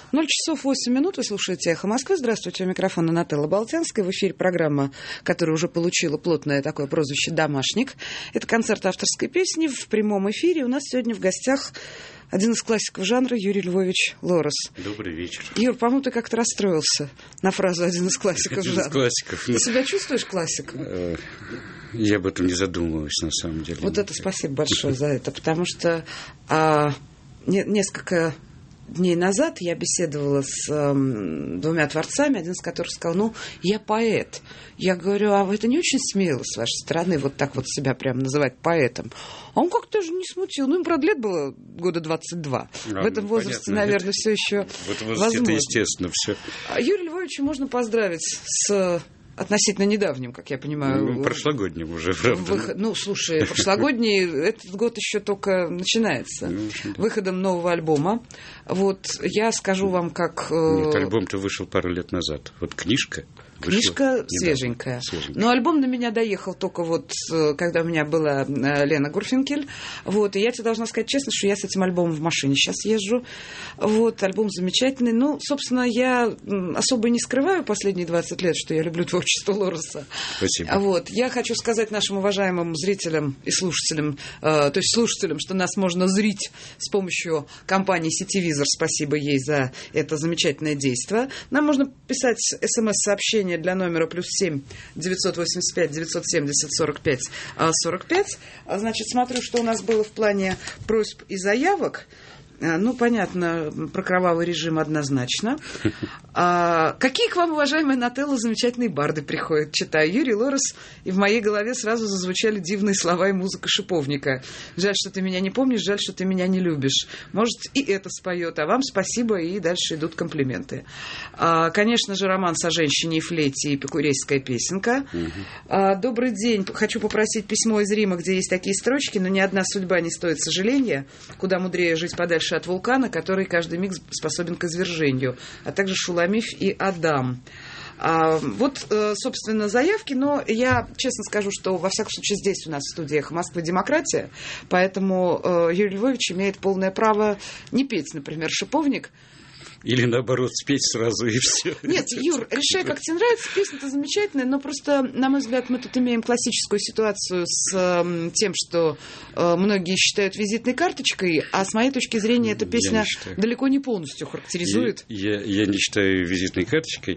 0 часов 8 минут. Вы слушаете «Эхо Москвы». Здравствуйте, у микрофона Нателла Болтянская. В эфире программа, которая уже получила плотное такое прозвище «Домашник». Это концерт авторской песни в прямом эфире. У нас сегодня в гостях один из классиков жанра Юрий Львович Лорос. Добрый вечер. Юр, по-моему, ты как-то расстроился на фразу «один из классиков жанра». Один из классиков. Ты себя чувствуешь классиком? Я об этом не задумываюсь, на самом деле. Вот это спасибо большое за это, потому что несколько дней назад я беседовала с двумя творцами, один из которых сказал, я поэт. Я говорю, а это не очень смело с вашей стороны вот так вот себя прям называть поэтом? А он как-то же не смутил. Им, правда, лет было года 22. В этом возрасте, понятно, наверное, все еще в этом возрасте возможно. Это естественно все. А Юрия Львовича можно поздравить с относительно недавним, как я понимаю. Прошлогодним уже, правда. Слушай, прошлогодний, этот год еще только начинается. Выходом нового альбома. Вот, я скажу вам, как... Нет, альбом-то вышел пару лет назад. Вот книжка свеженькая. Но альбом до меня доехал только вот, когда у меня была Лена Гурфинкель. Вот, и я тебе должна сказать честно, что я с этим альбомом в машине сейчас езжу. Вот, альбом замечательный. Собственно, я особо не скрываю последние 20 лет, что я люблю творчество Лороса. Спасибо. Вот, я хочу сказать нашим уважаемым зрителям и слушателям, то есть слушателям, что нас можно зрить с помощью компании «Сетевизор». Спасибо ей за это замечательное действие. Нам можно писать смс-сообщение для номера +7 985 970 45 45. Значит, смотрю, что у нас было в плане просьб и заявок. Понятно, про кровавый режим однозначно. Какие к вам, уважаемая Нателла, замечательные барды приходят, читаю. Юрий Лорос, и в моей голове сразу зазвучали дивные слова и музыка Шиповника. Жаль, что ты меня не помнишь, жаль, что ты меня не любишь. Может, и это споет, а вам спасибо, и дальше идут комплименты. Конечно же, романс о женщине и флейте, и эпикурейская песенка. Добрый день. Хочу попросить письмо из Рима, где есть такие строчки, но ни одна судьба не стоит сожаления, куда мудрее жить подальше от вулкана, который каждый миг способен к извержению, а также Шуламиф и Адам. Вот, собственно, заявки, но я честно скажу, что, во всяком случае, здесь у нас в студии «Эхо Москвы» демократия, поэтому Юрий Львович имеет полное право не петь, например, «Шиповник». Или, наоборот, спеть сразу и все. Нет, Юр, решай, как тебе нравится. Песня-то замечательная, но просто, на мой взгляд, мы тут имеем классическую ситуацию с тем, что многие считают визитной карточкой, а с моей точки зрения эта песня далеко не полностью характеризует. Я не считаю визитной карточкой,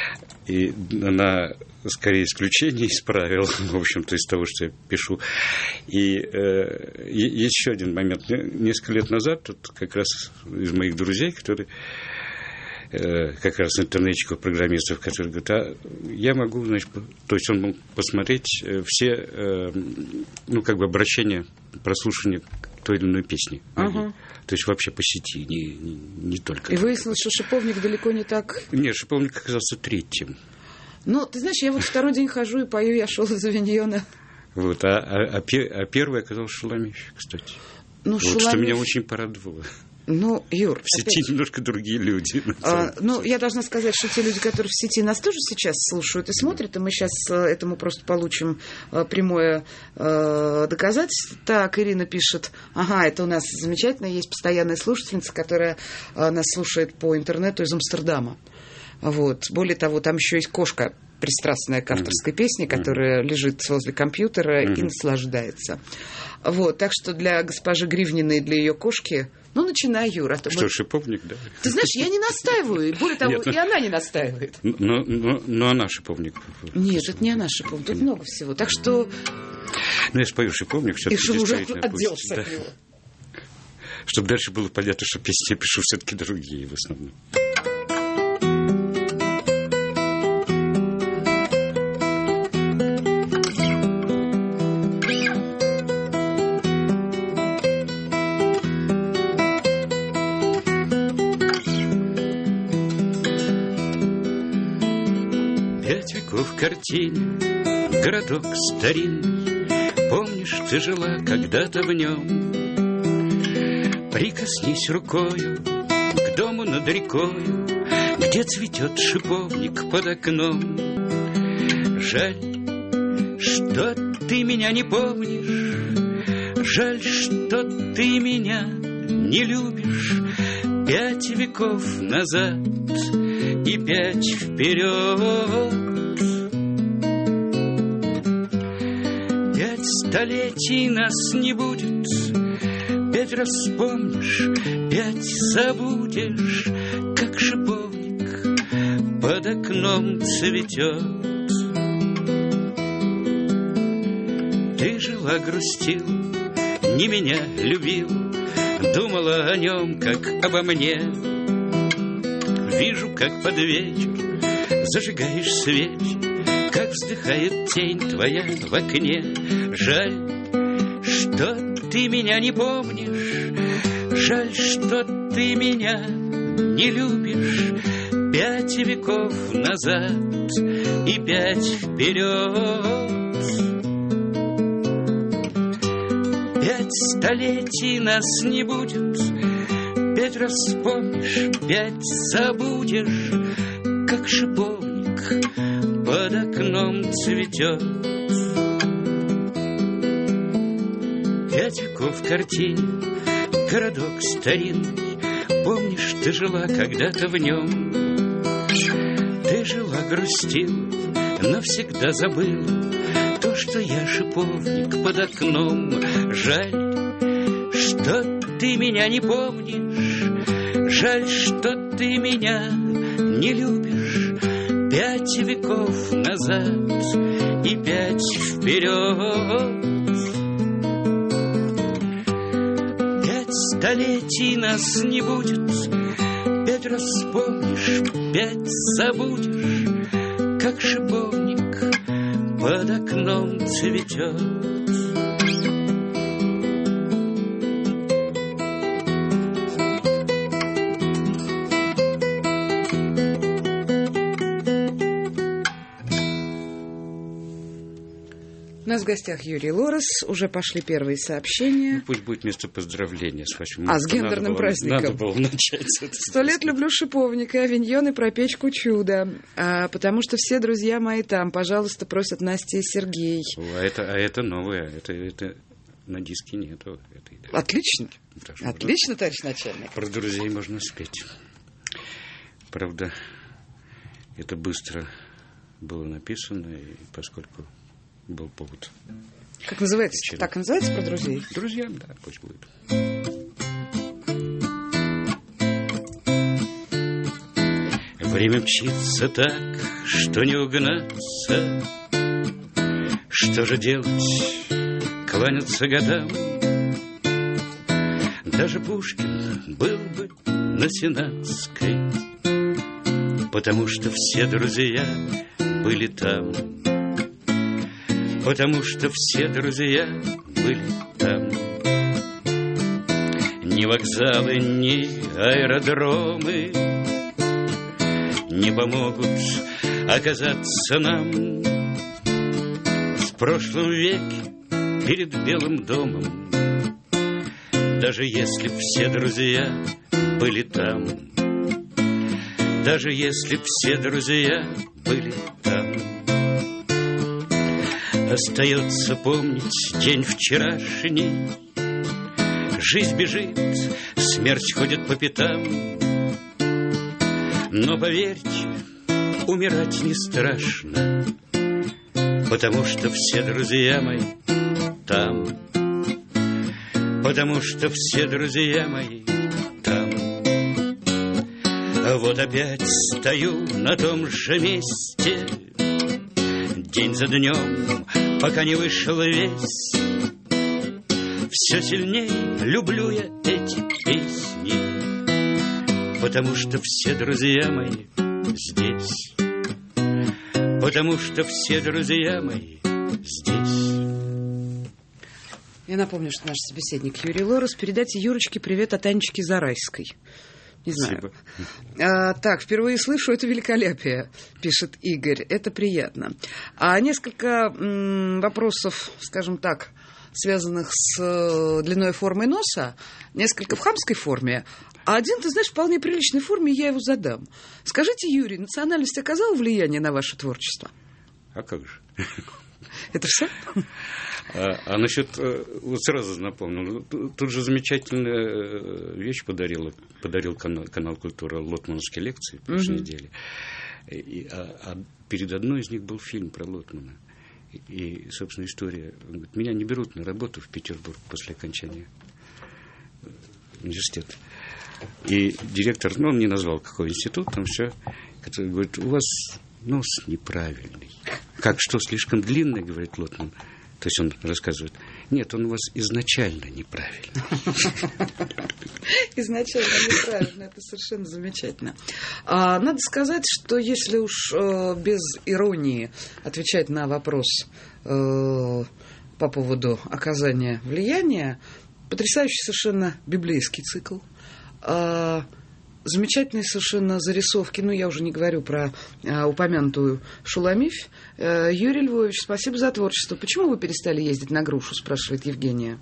и она скорее исключение из правил, в общем-то, из того, что я пишу. И есть еще один момент. Несколько лет назад тут как раз из моих друзей, которые как раз интернетчиков, программистов, которые говорят, я могу, то есть он мог посмотреть все, обращения, прослушивания той или иной песни. То есть вообще по сети, не только. И выяснилось, что «Шиповник» далеко не так... Нет, «Шиповник» оказался третьим. Ты знаешь, я вот второй день хожу и пою «Я шел из Авиньона». Вот, а первый оказался Шуламиф, кстати. Шуламиф... Что меня очень порадовало. Юр... В сети немножко другие люди. Я должна сказать, что те люди, которые в сети нас тоже сейчас слушают и смотрят, и мы сейчас этому просто получим прямое доказательство. Так, Ирина пишет, это у нас замечательно, есть постоянная слушательница, которая нас слушает по интернету из Амстердама. Вот. Более того, там еще есть кошка, пристрастная к авторской песне, которая лежит возле компьютера и наслаждается. Вот. Так что для госпожи Гривниной и для ее кошки... начинай, Юра. Что, «Шиповник», да? Ты знаешь, я не настаиваю. Более того, и она не настаивает. Но она «Шиповник». Нет, это не она «Шиповник». Тут много всего. Так что... я спою «Шиповник». И что уже отделался от него. Чтобы дальше было понятно, что песни я пишу все-таки другие в основном. В картине городок старинный, помнишь, ты жила когда-то в нем. Прикоснись рукою к дому над рекою, где цветет шиповник под окном. Жаль, что ты меня не помнишь, жаль, что ты меня не любишь. 5 веков назад и 5 вперед. 5 столетий нас не будет, 5 раз вспомнишь, 5 забудешь, как шиповник под окном цветет. Ты жила, грустил, не меня любил, думала о нем, как обо мне. Вижу, как под вечер зажигаешь свечи, как вздыхает тень твоя в окне. Жаль, что ты меня не помнишь, жаль, что ты меня не любишь. 5 веков назад и 5 вперед. 5 столетий нас не будет, 5 раз вспомнишь, 5 забудешь, как шиповник под окном цветет. 5 веков картин, городок старинный, помнишь, ты жила когда-то в нем. Ты жила, грустила, но всегда забыла то, что я шиповник под окном. Жаль, что ты меня не помнишь, жаль, что ты меня не любишь. 5 веков назад и 5 вперед. 5 столетий нас не будет, 5 раз вспомнишь, 5 забудешь, как шиповник под окном цветет. У нас в гостях Юрий Лорос. Уже пошли первые сообщения. Ну, пусть будет вместо поздравления с вашим... с гендерным праздником. Надо было начать с этого. 100 лет люблю шиповника, авиньон и про печку чудо. Потому что все друзья мои там. Пожалуйста, просят Настя и Сергей. Это новое. Это на диске нету. Отлично. Отлично, товарищ начальник. Про друзей можно спеть. Правда, это быстро было написано, и поскольку был повод. Как называется? Так и называется про друзей? Друзьям, да, пусть будет. Время мчится так, что не угнаться. Что же делать? Кланяться годам. Даже Пушкин был бы на Сенатской, потому что все друзья были там. Потому что все друзья были там. Ни вокзалы, ни аэродромы не помогут оказаться нам в прошлом веке перед Белым домом. Даже если б все друзья были там, даже если б все друзья были там. Остается помнить день вчерашний. Жизнь бежит, смерть ходит по пятам. Но поверьте, умирать не страшно, потому что все друзья мои там. Потому что все друзья мои там. А вот опять стою на том же месте, день за днем, пока не вышел весь. Все сильнее люблю я эти песни, потому что все друзья мои здесь. Потому что все друзья мои здесь. Я напомню, что наш собеседник Юрий Лорос. Передайте Юрочке привет от Анечки Зарайской. Не знаю. Так, впервые слышу это великолепие, пишет Игорь. Это приятно. Несколько вопросов, скажем так, связанных с длиной формы носа, несколько в хамской форме, а один, ты знаешь, в вполне приличной форме, я его задам. Скажите, Юрий, национальность оказала влияние на ваше творчество? А как же? Это все? А насчет, вот сразу напомню, тут же замечательная вещь подарил канал «Культура» лотмановские лекции в прошлой неделе. А перед одной из них был фильм про Лотмана. И, собственно, история. Он говорит, меня не берут на работу в Петербург после окончания университета. И директор, он не назвал, какой институт, там все, который говорит, у вас нос неправильный. Как, что, слишком длинный, говорит Лотман. То есть он рассказывает, нет, он у вас изначально неправильный. Изначально неправильно, это совершенно замечательно. Надо сказать, что если уж без иронии отвечать на вопрос по поводу оказания влияния, потрясающий совершенно библейский цикл, замечательные совершенно зарисовки, я уже не говорю про упомянутую Шуламифь. Юрий Львович, спасибо за творчество. Почему вы перестали ездить на грушу, спрашивает Евгения.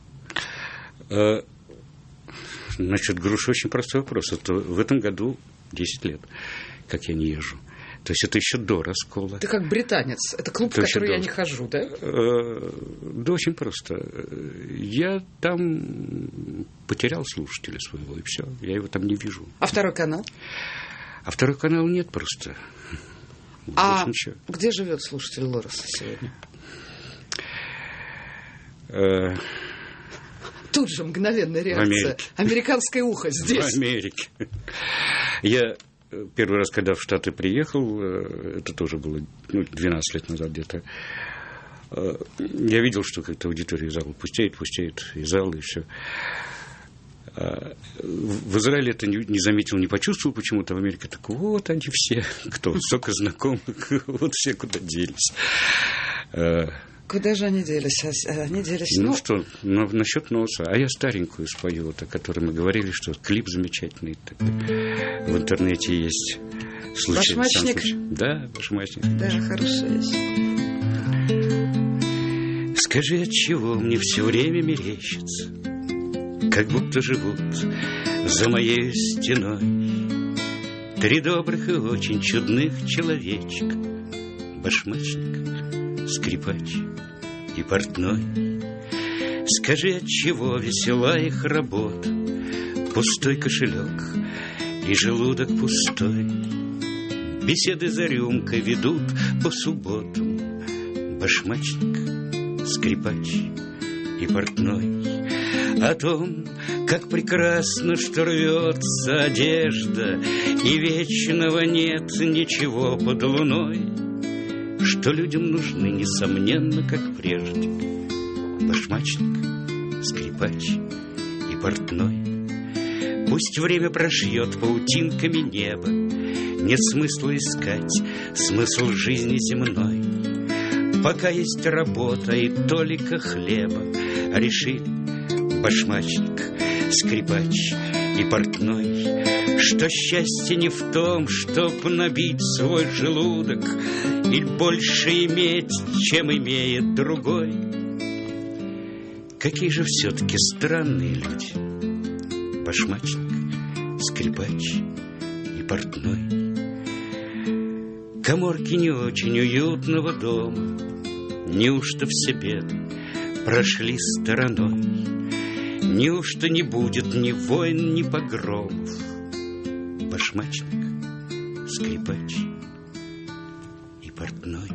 Насчет груши очень простой вопрос. Это в этом году 10 лет, как я не езжу. То есть это еще до раскола. Ты как британец. Это клуб, в который я не хожу, да? Да, очень просто. Я там потерял слушателя своего, и все. Я его там не вижу. А второй канал? А второй канал нет просто. Где живет слушатель Лороса сегодня? Тут же мгновенная реакция. Американское ухо здесь. В Америке. Я первый раз, когда в Штаты приехал, это тоже было 12 лет назад где-то, я видел, что как-то аудитория зала пустеет, и зал, и все. В Израиле это не заметил, не почувствовал почему-то. В Америке так, вот они все, кто столько знакомых, вот все куда делись. Куда же они делись? Они делись... что, насчет носа. А я старенькую спою, вот, о которой мы говорили, что клип замечательный. В интернете есть. Башмачник? Да, башмачник. Да, хорошая вещь. Скажи, от чего мне все время мерещится, как будто живут за моей стеной 3 добрых и очень чудных человечка: башмачник, скрипач и портной. Скажи, от чего весела их работа, пустой кошелек и желудок пустой. Беседы за рюмкой ведут по субботам: башмачник, скрипач и портной. О том, как прекрасно, что рвется одежда, и вечного нет ничего под луной, что людям нужны, несомненно, как прежде, башмачник, скрипач и портной. Пусть время прошьет паутинками небо, нет смысла искать смысл жизни земной. Пока есть работа и толика хлеба, решили башмачник, скрипач и портной, что счастье не в том, чтоб набить свой желудок и больше иметь, чем имеет другой. Какие же все-таки странные люди: башмачник, скрипач и портной. Каморки не очень уютного дома неужто в себе прошли стороной? Неужто не будет ни войн, ни погромов? Башмачник, скрипач и портной.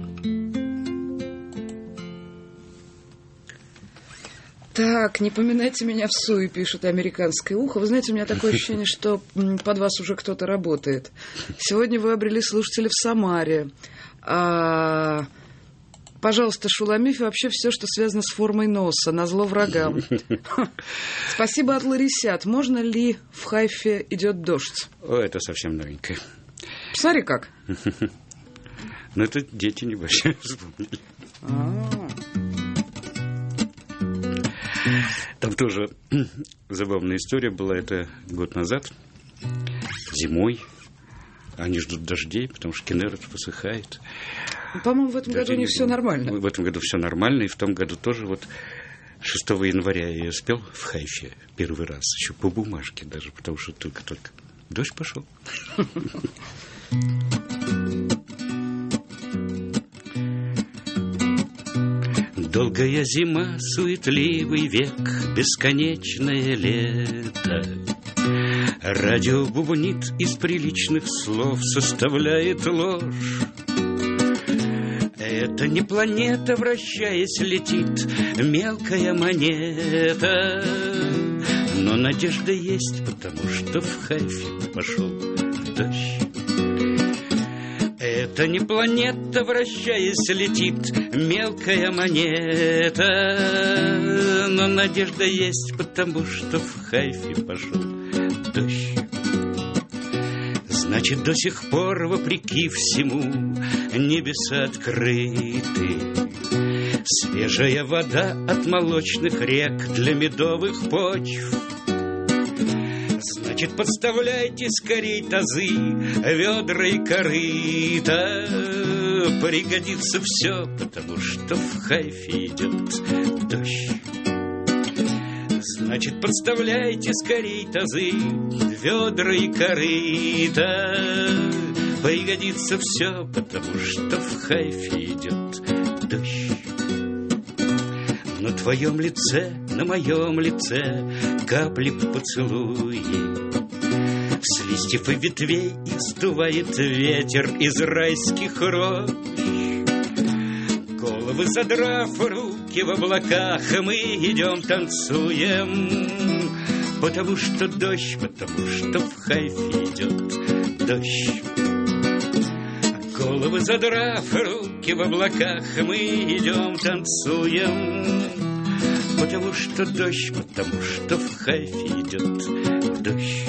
Так, не поминайте меня в суе, пишет американское ухо. Вы знаете, у меня такое ощущение, что под вас уже кто-то работает. Сегодня вы обрели слушателей в Самаре. Пожалуйста, Шуламиф и вообще все, что связано с формой носа, назло врагам. Спасибо от Ларисят. Можно ли в Хайфе идет дождь? О, это совсем новенькое. Посмотри как. Ну, это дети небольшие вспомнили. Там тоже забавная история была. Это год назад, зимой. Они ждут дождей, потому что Кенерет высыхает. По-моему, в этом году у них все нормально. В этом году все нормально, и в том году тоже 6 января я спел в Хайфе первый раз, еще по бумажке даже, потому что только-только дождь пошел. Долгая зима, суетливый век, бесконечное лето. Радио бубнит из приличных слов, составляет ложь. Это не планета, вращаясь, летит мелкая монета. Но надежда есть, потому что в Хайфе пошел дождь. Это не планета, вращаясь, летит мелкая монета. Но надежда есть, потому что в Хайфе пошел дождь. Значит, до сих пор, вопреки всему, небеса открыты. Свежая вода от молочных рек для медовых почв. Значит, подставляйте скорей тазы, ведра и корыта. Пригодится все, потому что в Хайфе идет дождь. Значит, подставляйте скорей тазы, ведра и корыта. Пригодится все, потому что в Хайфе идет дождь. На твоем лице, на моем лице капли поцелуи. С листьев и ветвей их сдувает ветер из райских рощ. Головы задрав, руки в облаках, мы идем танцуем. Потому что дождь, потому что в Хайфе идет дождь. Головы задрав, руки в облаках, мы идем танцуем. Потому что дождь, потому что в Хайфе идет дождь.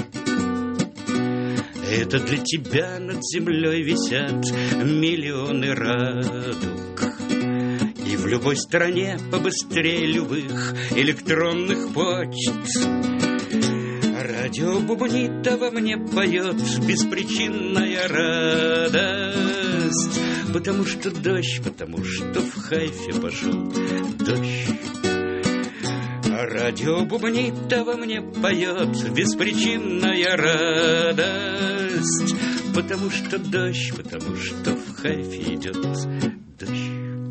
Это для тебя над землей висят миллионы радуг. И в любой стране побыстрее любых электронных почт. Радио бубнит, а во мне поет беспричинная радость. Потому что дождь, потому что в Хайфе пошел дождь. Радио бубнит, а во мне поет беспричинная радость. Потому что дождь, потому что в Хайфе идет дождь.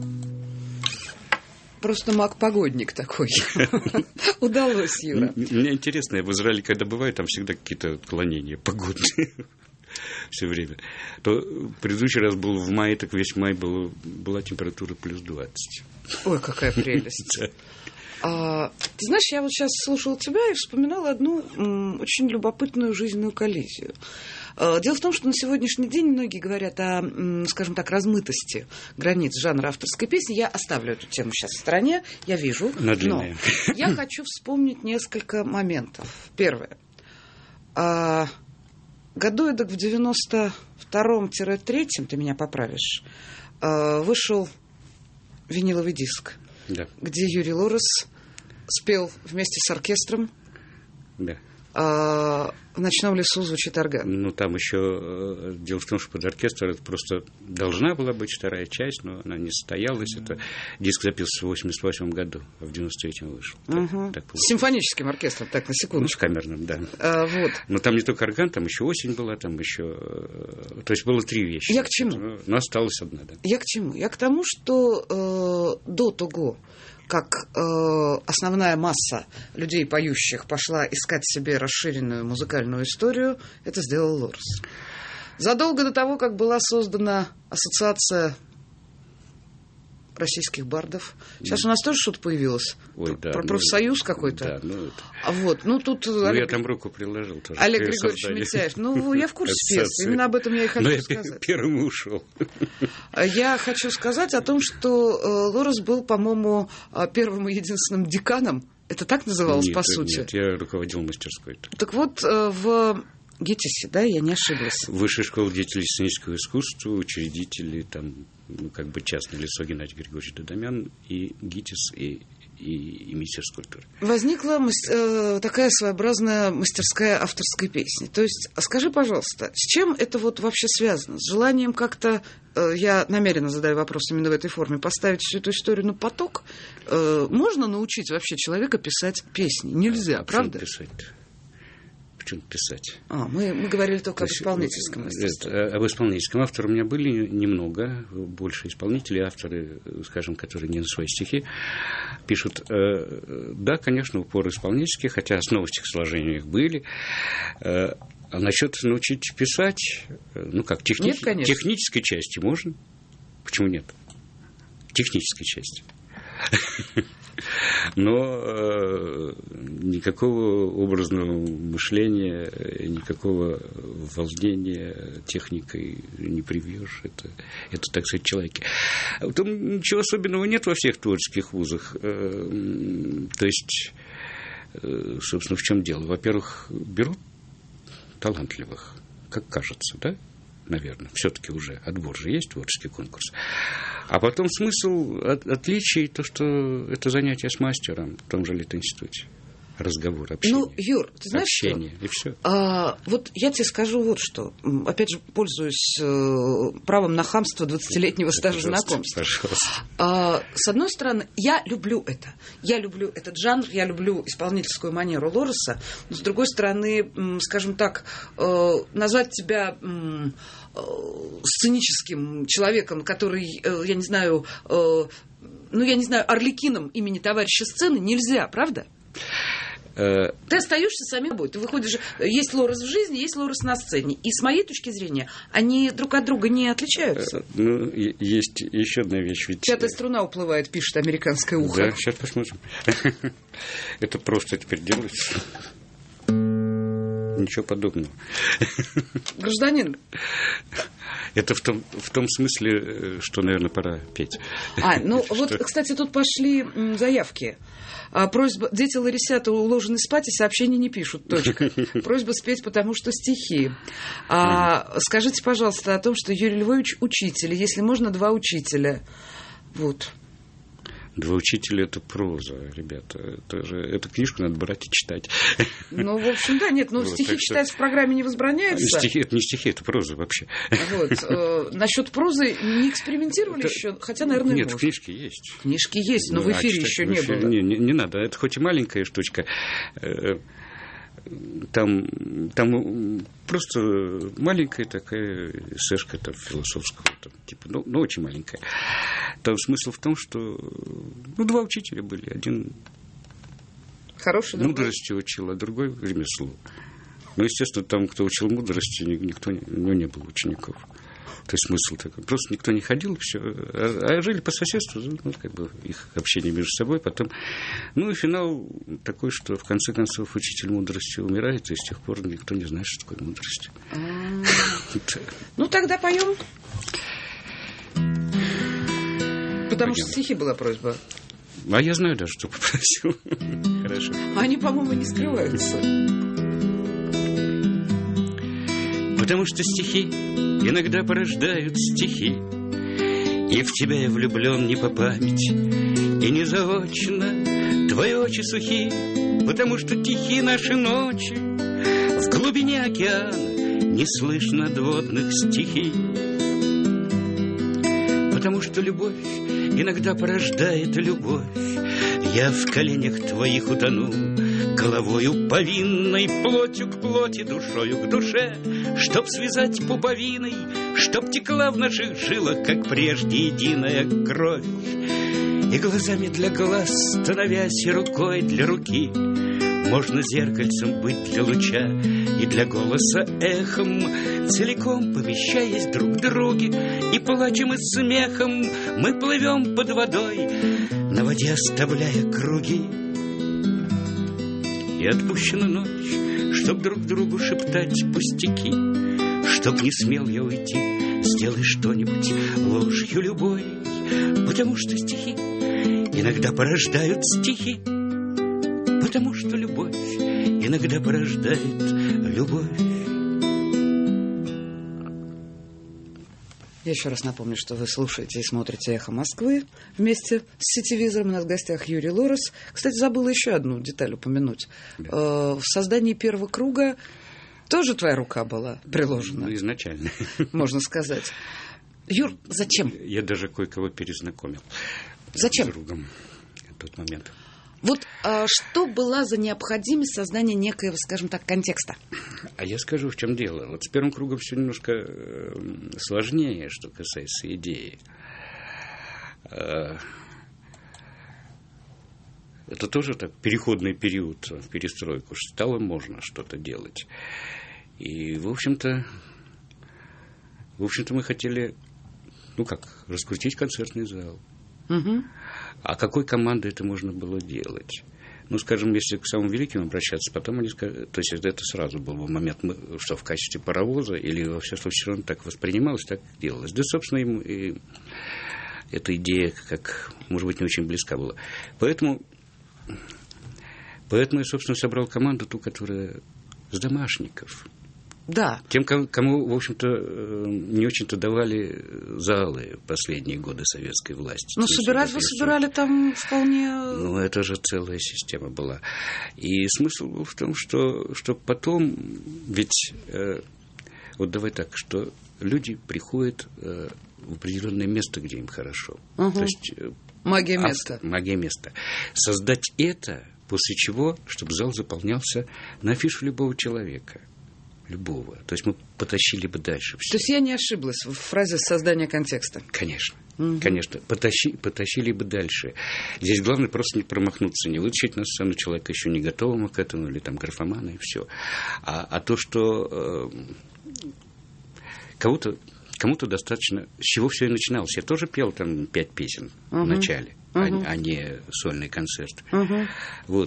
Просто маг-погодник такой. Удалось, Юра. Мне интересно, я в Израиле, когда бываю, там всегда какие-то отклонения погодные. Все время. То предыдущий раз был в мае, так весь май была температура плюс 20. Ой, какая прелесть. Ты знаешь, я вот сейчас слушала тебя и вспоминала одну очень любопытную жизненную коллизию. Дело в том, что на сегодняшний день многие говорят о, скажем так, размытости границ жанра авторской песни. Я оставлю эту тему сейчас в стороне, я вижу. Но я хочу вспомнить несколько моментов. Первое. Году эдак в 92-3, ты меня поправишь, вышел виниловый диск, да, где Юрий Лорес спел вместе с оркестром. Да. В «Ночном лесу» звучит орган. Ну, там еще дело в том, что под оркестр это просто должна была быть вторая часть, но она не состоялась. Это диск записывался в 88 году, а в 93-м вышел. Так с симфоническим оркестром, так, на секундочку. С камерным, да. Вот. Но там не только орган, там еще осень была, там еще... То есть было 3 вещи. Я к чему? Но осталась одна, да. Я к чему? Я к тому, что до того, как основная масса людей, поющих, пошла искать себе расширенную музыкальную историю, это сделал Лорес. Задолго до того, как была создана ассоциация российских бардов. Сейчас у нас тоже что-то появилось. Ой, да, профсоюз какой-то. Да, тут... тут... я там руку приложил тоже. Олег Григорьевич Митяев. Я в курсе спец. Именно об этом я и хочу сказать. Я первым ушел. Я хочу сказать о том, что Лорес был, по-моему, первым и единственным деканом. Это так называлось, по сути? Нет, я руководил мастерской. Так вот, в ГИТИСе, да, я не ошиблась. Высшая школа деятелей сценического искусства, учредители, там, частное лицо Геннадий Григорьевич Дадамян, и ГИТИС, и Министерство культуры. Возникла такая своеобразная мастерская авторской песни. То есть, скажи, пожалуйста, с чем это вообще связано? С желанием как-то, я намеренно задаю вопрос именно в этой форме, поставить всю эту историю на поток? Можно научить вообще человека писать песни? Нельзя, правда? Писать-то? почему писать. Мы говорили только об исполнительском мастерстве. Об исполнительском. Авторы у меня были немного, больше исполнителей, авторы, скажем, которые не на свои стихи пишут. Да, конечно, упор исполнительский, хотя основы стихосложения у них были. А насчет научить писать, технической части можно. Почему нет? Технической части. Но никакого образного мышления, никакого волнения техникой не привьешь. Это, так сказать, человеки. А потом ничего особенного нет во всех творческих вузах. То есть, собственно, в чем дело? Во-первых, берут талантливых, как кажется, да? Наверное, все-таки уже отбор же есть, творческий конкурс. А потом смысл отличий, то, что это занятие с мастером в том же Литинституте. Разговор, общение. Юр, ты знаешь, общение, что? И все. Вот я тебе скажу вот что. Опять же, пользуюсь правом на хамство 20-летнего стажа знакомства. Пожалуйста. С одной стороны, я люблю это. Я люблю этот жанр, я люблю исполнительскую манеру Лореса. Но, с другой стороны, скажем так, назвать тебя сценическим человеком, который, я не знаю, Арлекином имени товарища сцены, нельзя, правда? Ты остаешься самим собой. Ты выходишь... Есть Лорес в жизни, есть Лорес на сцене. И с моей точки зрения, они друг от друга не отличаются. Есть еще одна вещь. Ведь... Пятая струна уплывает, пишет американское ухо. Да, сейчас посмотрим. Это просто теперь делается. Ничего подобного. Гражданин. Это в том смысле, что, наверное, пора петь. Кстати, тут пошли заявки. Просьба, дети Ларисята уложены спать и сообщения не пишут. Точка. Просьба спеть, потому что стихи. Скажите, пожалуйста, о том, что Юрий Львович учитель. Если можно, 2 учителя. Вот. 2 учителя — это проза, ребята. Эту книжку надо брать и читать. В общем, да, нет. Стихи читать в программе не возбраняется. Это не стихи, это проза вообще. Насчет прозы не экспериментировали еще, хотя, наверное, нет, книжки есть. Книжки есть, но в эфире еще не было. Не надо, это хоть и маленькая штучка. Там просто маленькая такая эсэшка философского, очень маленькая. Там смысл в том, что 2 учителя были. Один хороший, мудрости учил, а другой ремесло. Естественно, там, кто учил мудрости, у него не было учеников. То есть смысл такой. Просто никто не ходил, все. А жили по соседству, их общение между собой. Потом, и финал такой, что в конце концов учитель мудрости умирает, и с тех пор никто не знает, что такое мудрость. Тогда поем. Потому что стихи была просьба. А я знаю даже, что попросил. Хорошо. Они, по-моему, не скрываются. Потому что стихи иногда порождают стихи, и в тебя я влюблен не по памяти, и не заочно твои очи сухи, потому что тихи наши ночи, в глубине океана не слышно надводных стихий. Потому что любовь иногда порождает любовь, я в коленях твоих утону, головою повинной, плотью к плоти, душою к душе, чтоб связать пуповиной, чтоб текла в наших жилах, как прежде, единая кровь. И глазами для глаз становясь, и рукой для руки, можно зеркальцем быть для луча и для голоса эхом, целиком помещаясь друг в друге, и плачем и смехом мы плывем под водой, на воде оставляя круги. И отпущена ночь, чтоб друг другу шептать пустяки, чтоб не смел я уйти, сделай что-нибудь ложью любой, потому что стихи иногда порождают стихи, потому что любовь иногда порождает любовь. Я еще раз напомню, что вы слушаете и смотрите «Эхо Москвы» вместе с сетевизором. У нас в гостях Юрий Лорес. Кстати, забыла еще одну деталь упомянуть. В создании первого круга тоже твоя рука была приложена. Изначально. Можно сказать. Юр, зачем? Я даже кое-кого перезнакомил. Зачем? С другом в тот момент. Вот что была за необходимость создания некоего, скажем так, контекста? А я скажу, в чем дело. Вот с первым кругом все немножко сложнее, что касается идеи. Это тоже так переходный период в перестройку. Стало можно что-то делать. И, в общем-то, мы хотели, раскрутить концертный зал. Угу. А какой командой это можно было делать? Скажем, если к самым великим обращаться, потом они скажут, то есть это сразу был бы момент, что в качестве паровоза, или во всяком случае, все равно так воспринималось, так делалось. Да, собственно, им и эта идея, как, может быть, не очень близка была. Поэтому я, собственно, собрал команду, ту, которая с домашников. Да. Тем, кому, в общем-то, не очень-то давали залы последние годы советской власти. Но собирать вы собирали там вполне... Это же целая система была. И смысл был в том, что потом, ведь, вот давай так, что люди приходят в определенное место, где им хорошо. Угу. То есть... Магия места. Магия места. Создать это, после чего, чтобы зал заполнялся на афишу любого человека. Любого. То есть мы потащили бы дальше все. То есть я не ошиблась в фразе создания контекста? Конечно. Угу. Конечно. Потащили бы дальше. Здесь главное просто не промахнуться, не вытащить на сцену человека еще не готового к этому, или там графомана, и все. А то, что кому-то достаточно... С чего все и начиналось? Я тоже пел там 5 песен в начале, а не сольный концерт. Вот.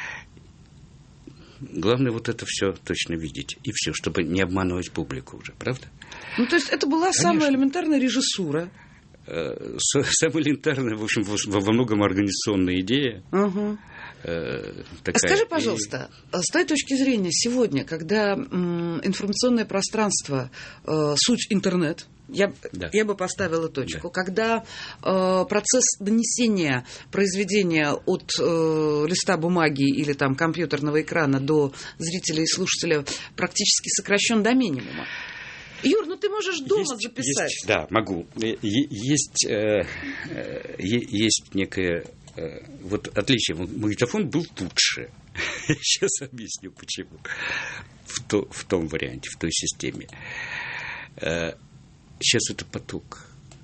Главное вот это все точно видеть. И все, чтобы не обманывать публику уже, правда? То есть это была самая элементарная режиссура. Самая элементарная, в общем, во многом организационная идея. Скажи, пожалуйста, с той точки зрения, сегодня, когда информационное пространство, суть интернет, я бы поставила точку. Да. Когда процесс донесения произведения от листа бумаги или там компьютерного экрана до зрителя и слушателя практически сокращен до минимума. Юр, ты можешь дома записать. Да, могу. Есть некое... Вот отличие. Магнитофон был лучше. Сейчас объясню, почему. В том варианте, в той системе. Сейчас это поток.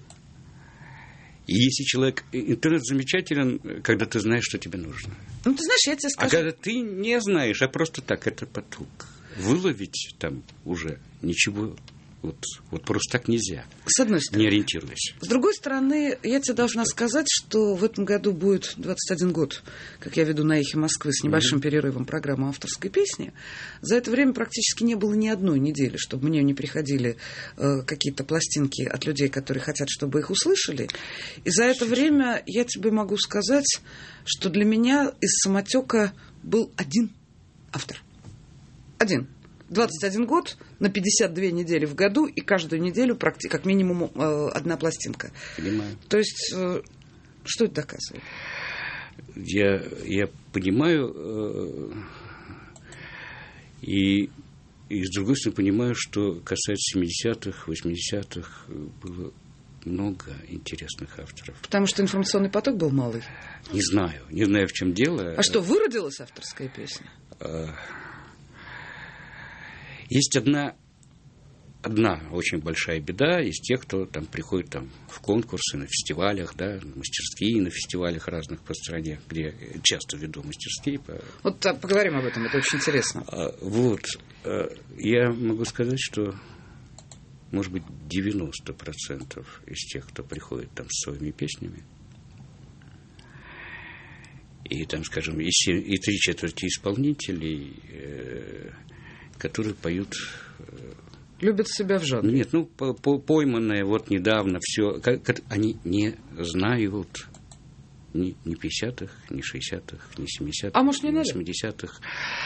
И если человек... Интернет замечателен, когда ты знаешь, что тебе нужно. Ты знаешь, я тебе скажу... А когда ты не знаешь, а просто так, это поток. Выловить там уже ничего... Вот просто так нельзя. С одной стороны. Не ориентируясь. С другой стороны, я тебе должна сказать, что в этом году будет 21 год, как я веду на «Эхе Москвы» с небольшим перерывом программу авторской песни. За это время практически не было ни одной недели, чтобы мне не приходили какие-то пластинки от людей, которые хотят, чтобы их услышали. И за это время я тебе могу сказать, что для меня из самотека был один автор. Один. 21 год на 52 недели в году, и каждую неделю как минимум одна пластинка. Понимаю. То есть, что это доказывает? Я понимаю, и с другой стороны понимаю, что касается 70-х, 80-х, было много интересных авторов. Потому что информационный поток был малый? Не знаю, в чем дело. А что, выродилась авторская песня? Есть одна очень большая беда из тех, кто там приходит там, в конкурсы, на фестивалях, да, на мастерские, на фестивалях разных по стране, где часто веду мастерские. Вот поговорим об этом, это очень интересно. Я могу сказать, что, может быть, 90% из тех, кто приходит там с своими песнями, и там, скажем, и 3/4 исполнителей, которые поют... Любят себя в жанре. Нет, пойманные вот недавно все... Они не знают ни 50-х, ни 60-х, ни 70-х, а может, не ни надо? 80-х.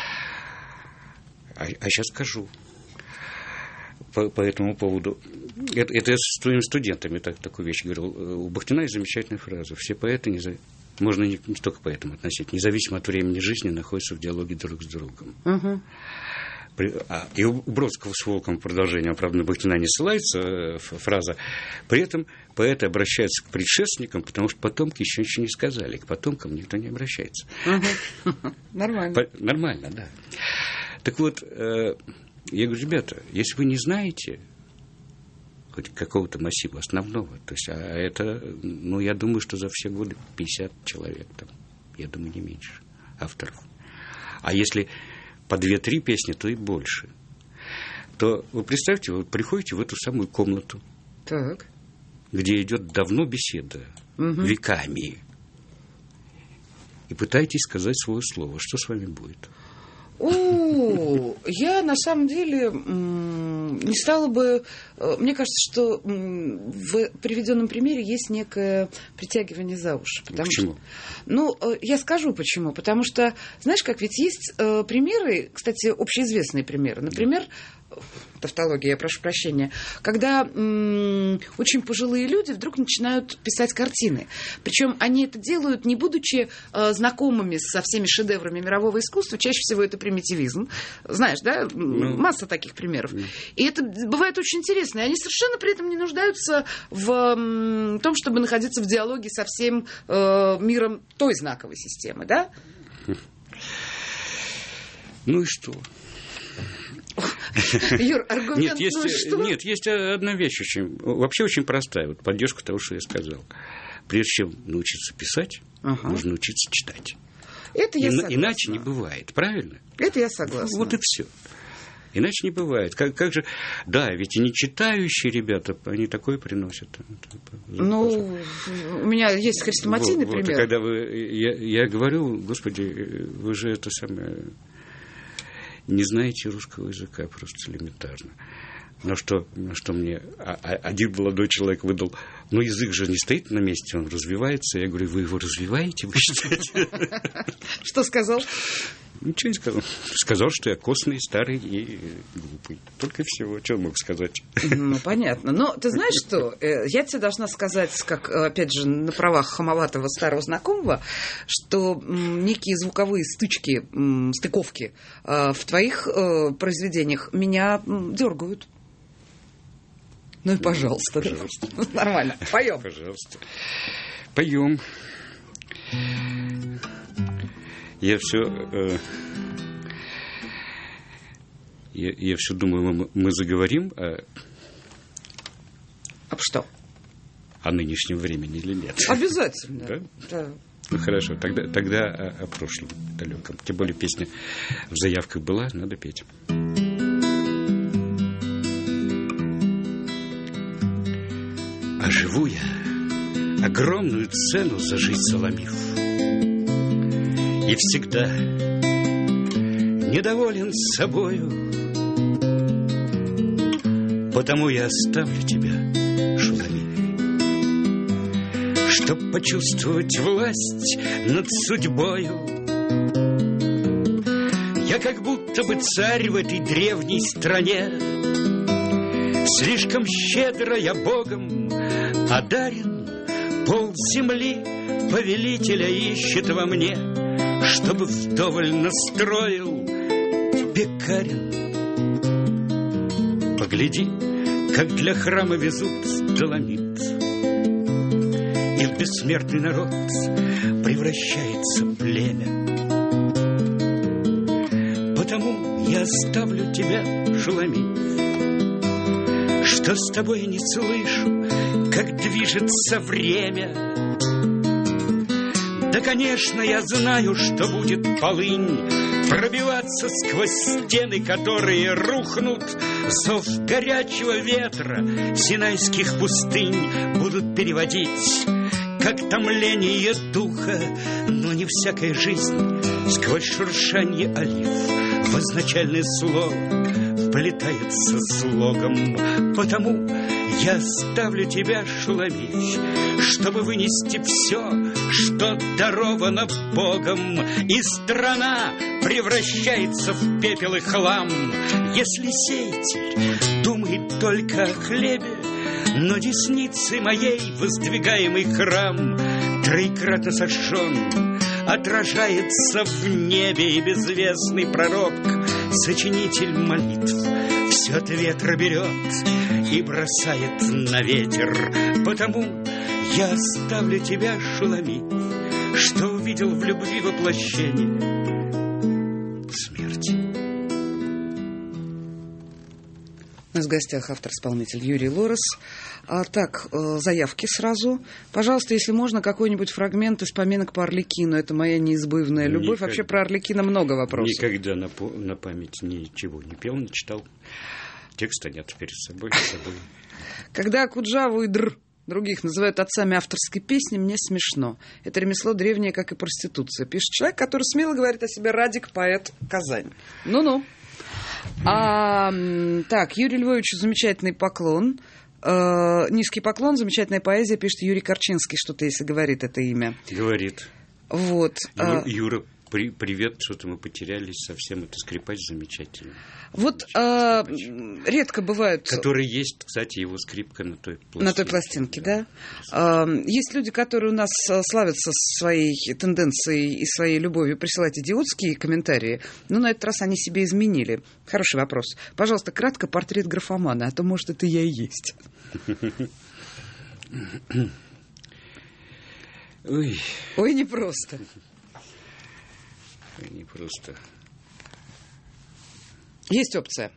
А сейчас скажу по этому поводу. Это я с твоими студентами такую вещь говорил. У Бахтина есть замечательная фраза. Все поэты, можно не только поэтам относить, независимо от времени жизни, находятся в диалоге друг с другом. Угу. И у Бродского с Волком продолжение, правда, на Бахтина не ссылается фраза. При этом поэты обращаются к предшественникам, потому что потомки еще ничего не сказали. К потомкам никто не обращается. Нормально. Нормально, да. Так вот, я говорю, ребята, если вы не знаете хоть какого-то массива основного, то есть, это, я думаю, что за все годы 50 человек, там, я думаю, не меньше авторов. А если по 2-3 песни, то и больше. То вы представьте, вы приходите в эту самую комнату, так, где идет давно беседа, веками, и пытаетесь сказать свое слово. Что с вами будет? Я на самом деле не стала бы... Мне кажется, что в приведенном примере есть некое притягивание за уши. Почему? Я скажу почему. Потому что, знаешь, как ведь есть примеры, кстати, общеизвестные примеры. Например, тавтология, я прошу прощения, когда очень пожилые люди вдруг начинают писать картины. Причем они это делают, не будучи знакомыми со всеми шедеврами мирового искусства. Чаще всего это примитивизм. Знаешь, да? Масса таких примеров. И это бывает очень интересно. И они совершенно при этом не нуждаются в том, чтобы находиться в диалоге со всем миром той знаковой системы, да? Ну и что? Юр, аргумент, Нет, есть одна вещь вообще очень простая, вот поддержка того, что я сказал. Прежде чем научиться писать, нужно научиться читать. Это я согласна. Иначе не бывает, правильно? Это я согласна. Вот и все. Иначе не бывает. Как же... Да, ведь и не читающие ребята, они такое приносят. У меня есть хрестоматийный пример. Когда я говорю, господи, вы же это самое... не знаете русского языка, просто элементарно. На что мне один молодой человек выдал, язык же не стоит на месте, он развивается. Я говорю, вы его развиваете, вы считаете? Что сказал? Ничего не сказал. Сказал, что я костный, старый и глупый. Только всего. Что он мог сказать? Понятно. Но ты знаешь что? Я тебе должна сказать, как, опять же, на правах хамоватого старого знакомого, что некие звуковые стыковки в твоих произведениях меня дергают. И пожалуйста. Нормально. Поем. Пожалуйста. Поем. Я все думаю, мы заговорим об что? О нынешнем времени или нет? Обязательно. Да? Хорошо, тогда о прошлом далеком. Тем более песня в заявках была, надо петь. А живу я, огромную цену за жизнь заломив, и всегда недоволен собою. Потому я оставлю тебя, Шуламиль, чтоб почувствовать власть над судьбою. Я как будто бы царь в этой древней стране, слишком щедро я Богом одарен, пол земли повелителя ищет во мне, чтобы вдоволь настроил пекарен. Погляди, как для храма везут доломит, и в бессмертный народ превращается племя. Потому я оставлю тебя, Шуламиль, что с тобой не слышу, как движется время. Да, конечно, я знаю, что будет полынь пробиваться сквозь стены, которые рухнут. Зов горячего ветра синайских пустынь будут переводить, как томление духа. Но не всякая жизнь сквозь шуршанье олив в изначальное слово вплетается слогом. Потому я оставлю тебя, Шуламиль, чтобы вынести все, что даровано Богом. И страна превращается в пепел и хлам, если сеятель думает только о хлебе. Но десницей моей воздвигаемый храм троекратно сожжен отражается в небе, и безвестный пророк сочинитель молитв, все от ветра берет и бросает на ветер. Потому я оставлю тебя, Шуламит, что увидел в любви воплощение смерти. У нас в гостях автор-исполнитель Юрий Лорес. Заявки сразу. Пожалуйста, если можно, какой-нибудь фрагмент из поминок по Арлекину. Это моя неизбывная любовь. Вообще про Арлекина много вопросов. Никогда на память ничего не пел, не читал. Текста нет перед собой. Когда Акуджаву и других называют отцами авторской песни, мне смешно. Это ремесло древнее, как и проституция. Пишет человек, который смело говорит о себе: Радик, поэт, Казань. Ну-ну. Юрию Львовичу замечательный поклон. Низкий поклон, замечательная поэзия, пишет Юрий Корчинский, что-то, если говорит это имя. Говорит. Вот. Юра, привет, что-то мы потерялись совсем. Это скрипач замечательный. Вот редко бывают... Который есть, кстати, его скрипка на той пластинке. На той пластинке, да. Есть люди, которые у нас славятся своей тенденцией и своей любовью присылать идиотские комментарии, но на этот раз они себе изменили. Хороший вопрос. Пожалуйста, кратко портрет графомана, а то, может, это я и есть. Ой, непросто. Непросто. Есть опция.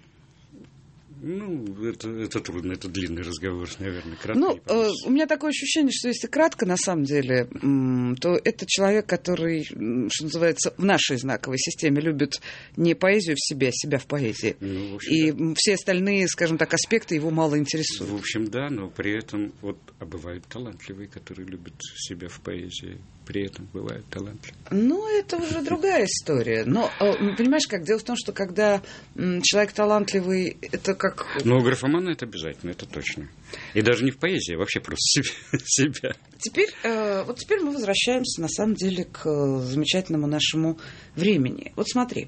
Это трудно, это длинный разговор, наверное. Кратко у меня такое ощущение, что если кратко, на самом деле, то это человек, который, что называется, в нашей знаковой системе любит не поэзию в себе, а себя в поэзии. И все остальные, скажем так, аспекты его мало интересуют. В общем, да, но при этом бывают талантливые, которые любят себя в поэзии. При этом бывают талантливые. Это уже другая история. Но, понимаешь, как? Дело в том, что когда человек талантливый, это как... У графомана это обязательно, это точно. И даже не в поэзии, а вообще просто себя. Теперь мы возвращаемся, на самом деле, к замечательному нашему времени. Вот смотри.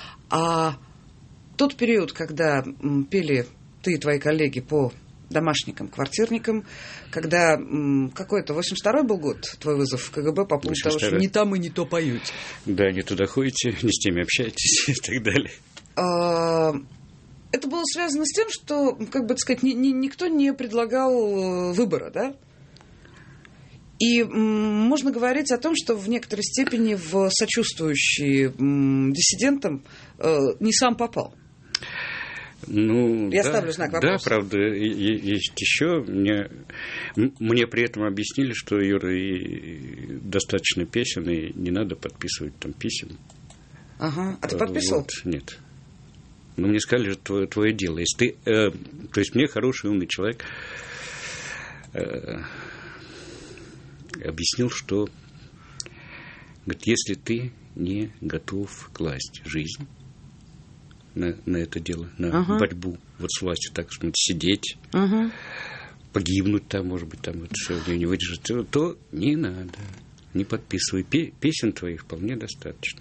Тот период, когда пели ты и твои коллеги по домашникам, квартирникам, когда какой-то 82-й был год, твой вызов в КГБ по поводу того, что не там и не то поете. Да, не туда ходите, не с теми общаетесь и так далее. Это было связано с тем, что, как бы так сказать, никто не предлагал выбора, да? И можно говорить о том, что в некоторой степени в сочувствующие диссидентам не сам попал. Я ставлю знак вопроса. Да, правда, есть еще. Мне при этом объяснили, что, Юра, и достаточно песен, и не надо подписывать там писем. Ага. А ты подписывал? Нет. Мне сказали, что твое дело. Если ты, то есть мне хороший, умный человек объяснил, что, говорит, если ты не готов класть жизнь на это дело, на борьбу с властью, так что сидеть, погибнуть там, может быть, там все не выдержать, то не надо, не подписывай. Песен твоих вполне достаточно.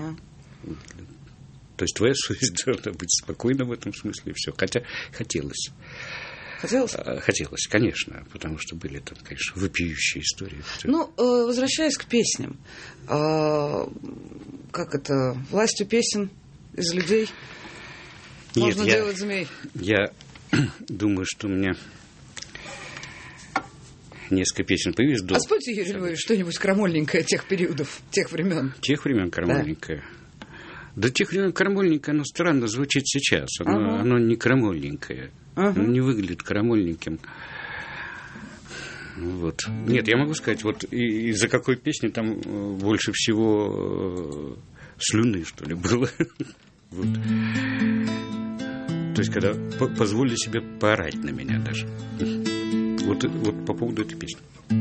То есть твоя совесть должна быть спокойна в этом смысле, и все. Хотя хотелось. Хотелось, конечно, потому что были там, конечно, вопиющие истории. Возвращаясь к песням. Как это? Властью песен из людей можно делать змей. Я думаю, что у меня несколько песен появилось. А спойте, Юрий Львович, что-нибудь крамольненькое тех периодов, тех времен. Тех времен крамольненькое. Да тех времен крамольненькое, оно странно звучит сейчас. Оно не крамольненькое. Оно не выглядит крамольненьким. Вот. Нет, я могу сказать, из-за какой песни там больше всего слюны, что ли, было. То есть, когда позволили себе поорать на меня даже. Вот по поводу этой песни.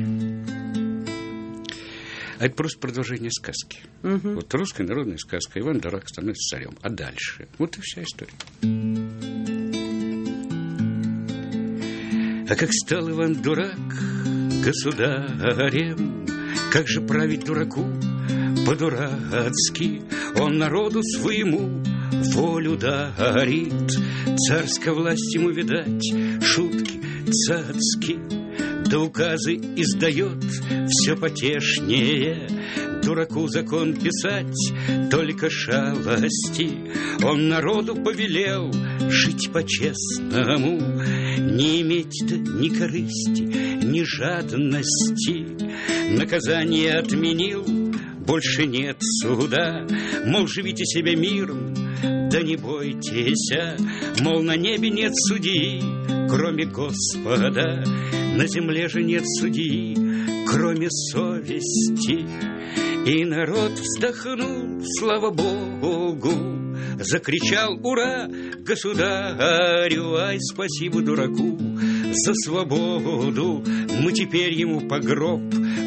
А это просто продолжение сказки. Вот русская народная сказка. Иван Дурак становится царем. А дальше? Вот и вся история. А как стал Иван Дурак государем, как же править дураку по-дурацки? Он народу своему волю дарит, царской власть ему, видать, шутки цацки, да указы издает все потешнее, дураку закон писать только шалости. Он народу повелел жить по-честному, не иметь-то ни корысти, ни жадности. Наказание отменил, больше нет суда. Мол, живите себе миром, да не бойтесь. Мол, на небе нет судьи, кроме Господа. На земле же нет судьи, кроме совести. И народ вздохнул, слава Богу, закричал ура государю. Ай, спасибо дураку за свободу. Мы теперь ему по гроб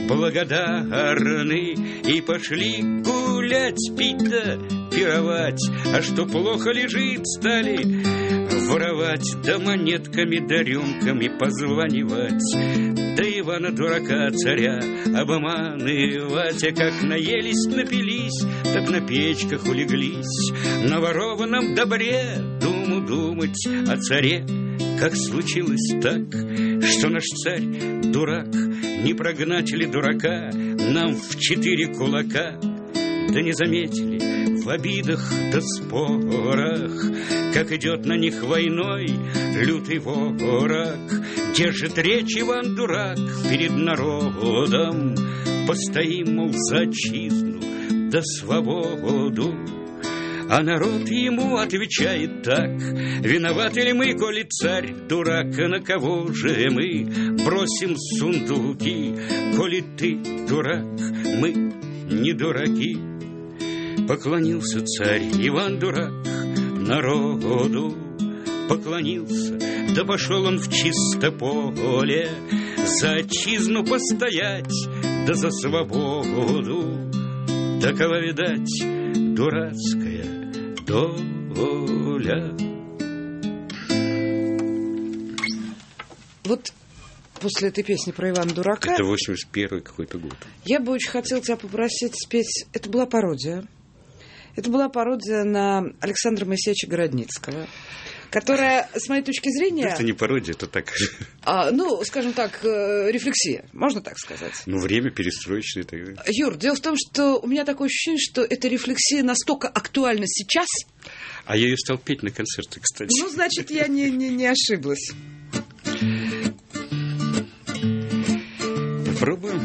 благодарны. И пошли гулять, пить да пировать. А что плохо лежит, стали воровать. Да монетками, да рюмками позванивать. Да Ивана дурака царя обманывать. А как наелись, напились, так на печках улеглись. На ворованном добре думать о царе. Как случилось так, что наш царь дурак? Не прогнать ли дурака нам в 4 кулака? Да не заметили в обидах да спорах, как идет на них войной лютый ворог. Держит речь Иван Дурак перед народом. Постоим, мол, за отчизну да свободу. А народ ему отвечает так: виноваты ли мы, коли царь дурак? На кого же мы бросим сундуки? Коли ты дурак, мы не дураки. Поклонился царь Иван Дурак народу, поклонился, да пошел он в чисто поле за отчизну постоять, да за свободу. Такова, видать, дурацкая доля. Вот после этой песни про Ивана Дурака... Это 81-й какой-то год. Я бы очень хотела тебя попросить спеть... Это была пародия. Это была пародия на Александра Моисеевича Городницкого, которая, с моей точки зрения... Это не пародия, это так... ну, скажем так, рефлексия, можно так сказать. Ну, время перестроечное тогда. Юр, дело в том, что у меня такое ощущение, что эта рефлексия настолько актуальна сейчас... А я ее стал петь на концерте, кстати. Ну, значит, я не ошиблась. Попробуем.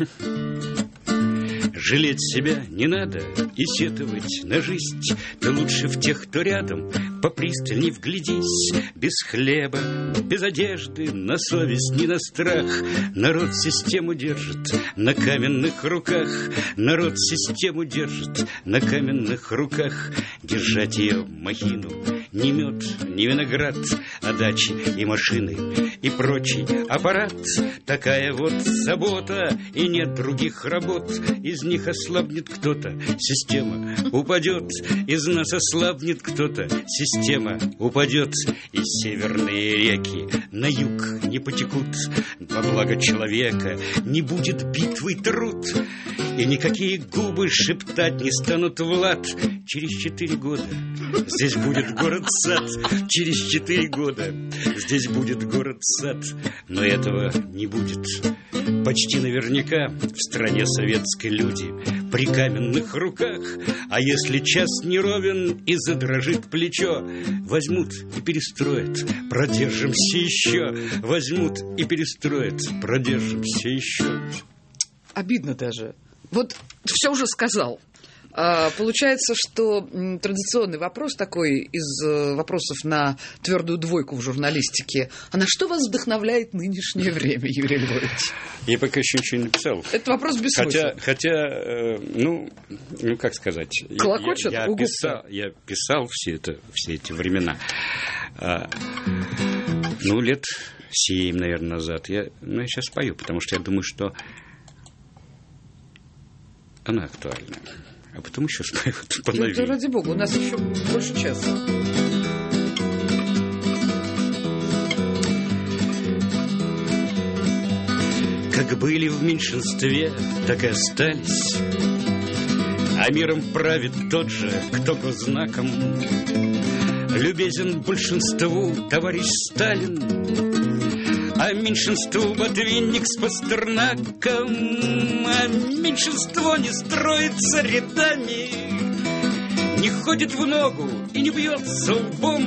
Жалеть себя не надо и сетовать на жизнь. Ты лучше в тех, кто рядом, попристальней вглядись. Без хлеба, без одежды, на совесть, не на страх. Народ систему держит на каменных руках. Народ систему держит на каменных руках. Держать ее махину ни мед, ни виноград, а дачи и машины и прочий аппарат. Такая вот забота, и нет других работ. Из них ослабнет кто-то, система упадет. Из нас ослабнет кто-то, система упадет. И северные реки на юг не потекут. Во благо человека не будет битвы труд. И никакие губы шептать не станут Влад. Через 4 года здесь будет город-сад. Через 4 года здесь будет город-сад. Но этого не будет. Почти наверняка в стране советской люди при каменных руках. А если час не ровен и задрожит плечо, возьмут и перестроят, продержимся еще. Возьмут и перестроят, продержимся еще. Обидно даже. Вот все уже сказал. Получается, что традиционный вопрос такой из вопросов на твердую двойку в журналистике. А на что вас вдохновляет нынешнее время, Юрий Львович? Я пока еще ничего не написал. Это вопрос без смысла. Хотя, ну, как сказать. Колокочет? Я писал все эти времена. Ну, лет 7, наверное, назад. Я сейчас пою, потому что я думаю, что она актуальна. А потом еще спою по новинке. Это ради бога, у нас еще больше часа. Как были в меньшинстве, так и остались. А миром правит тот же, кто гознаком. Любезен большинству товарищ Сталин. А меньшинству ботвинник с Пастернаком, а меньшинство не строится рядами, не ходит в ногу и не бьется лбом.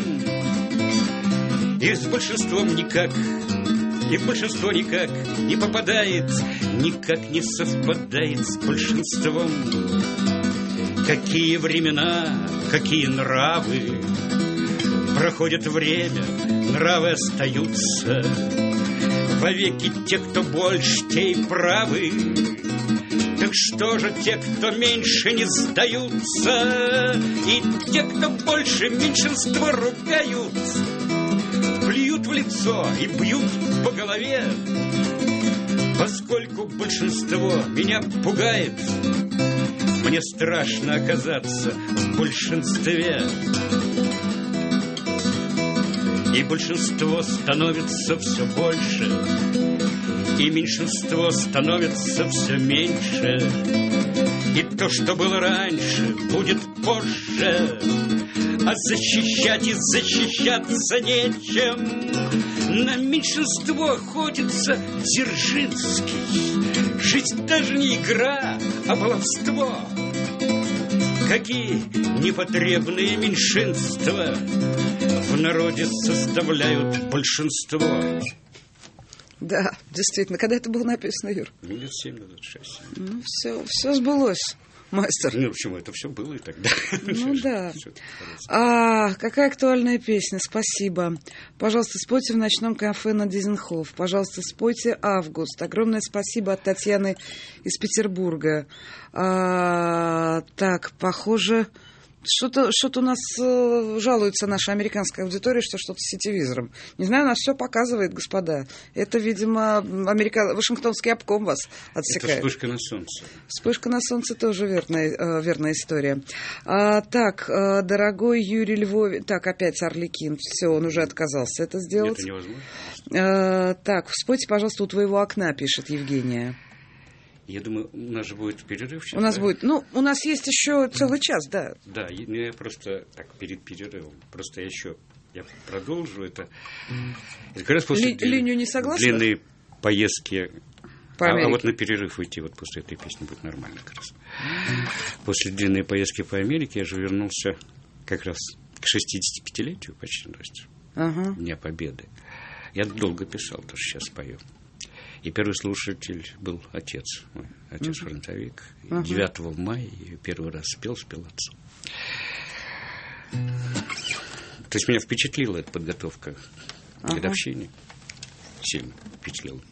И с большинством никак, и в большинство никак не попадает, никак не совпадает с большинством. Какие времена, какие нравы, проходит время, нравы остаются. Вовеки те, кто больше, те и правы. Так что же те, кто меньше, не сдаются? И те, кто больше, меньшинство ругают, плюют в лицо и бьют по голове. Поскольку большинство меня пугает, мне страшно оказаться в большинстве. И большинство становится все больше, и меньшинство становится все меньше. И то, что было раньше, будет позже. А защищать и защищаться нечем. На меньшинство охотится Дзержинский. Жизнь даже не игра, а баловство. Какие непотребные меньшинства в народе составляют большинство. Да, действительно. Когда это было написано, Юр? Лет 7 назад, 6. Ну, все сбылось, мастер. Ну, почему? Это все было и тогда. Ну, да. Какая актуальная песня, спасибо. Пожалуйста, спойте в ночном кафе на Дизенхоф. Пожалуйста, спойте «Август». Огромное спасибо от Татьяны из Петербурга. Так, похоже... Что-то у нас жалуется наша американская аудитория, что что-то с сетевизором. Не знаю, нас все показывает, господа. Это, видимо, Вашингтонский обком вас отсекает. Это вспышка на солнце. Вспышка на солнце тоже верная история. Так, дорогой Юрий Львович... Так, опять Арлекин. Все, он уже отказался это сделать. Это невозможно. Так, спойте, пожалуйста, «У твоего окна», пишет Евгения. Я думаю, у нас же будет перерыв сейчас. У нас будет. Ну, у нас есть еще целый час, да. Да, я просто так перед перерывом. Просто я продолжу это. Это как раз после линию не согласна? Длинные поездки. А вот на перерыв уйти вот после этой песни будет нормально как раз. После длинной поездки по Америке я же вернулся как раз к 65-летию почти, Дня Победы. Я долго писал, тоже сейчас пою. И первый слушатель был отец, мой отец-фронтовик. 9 мая я первый раз спел отцу. То есть меня впечатлила эта подготовка к годовщине. Сильно впечатлила.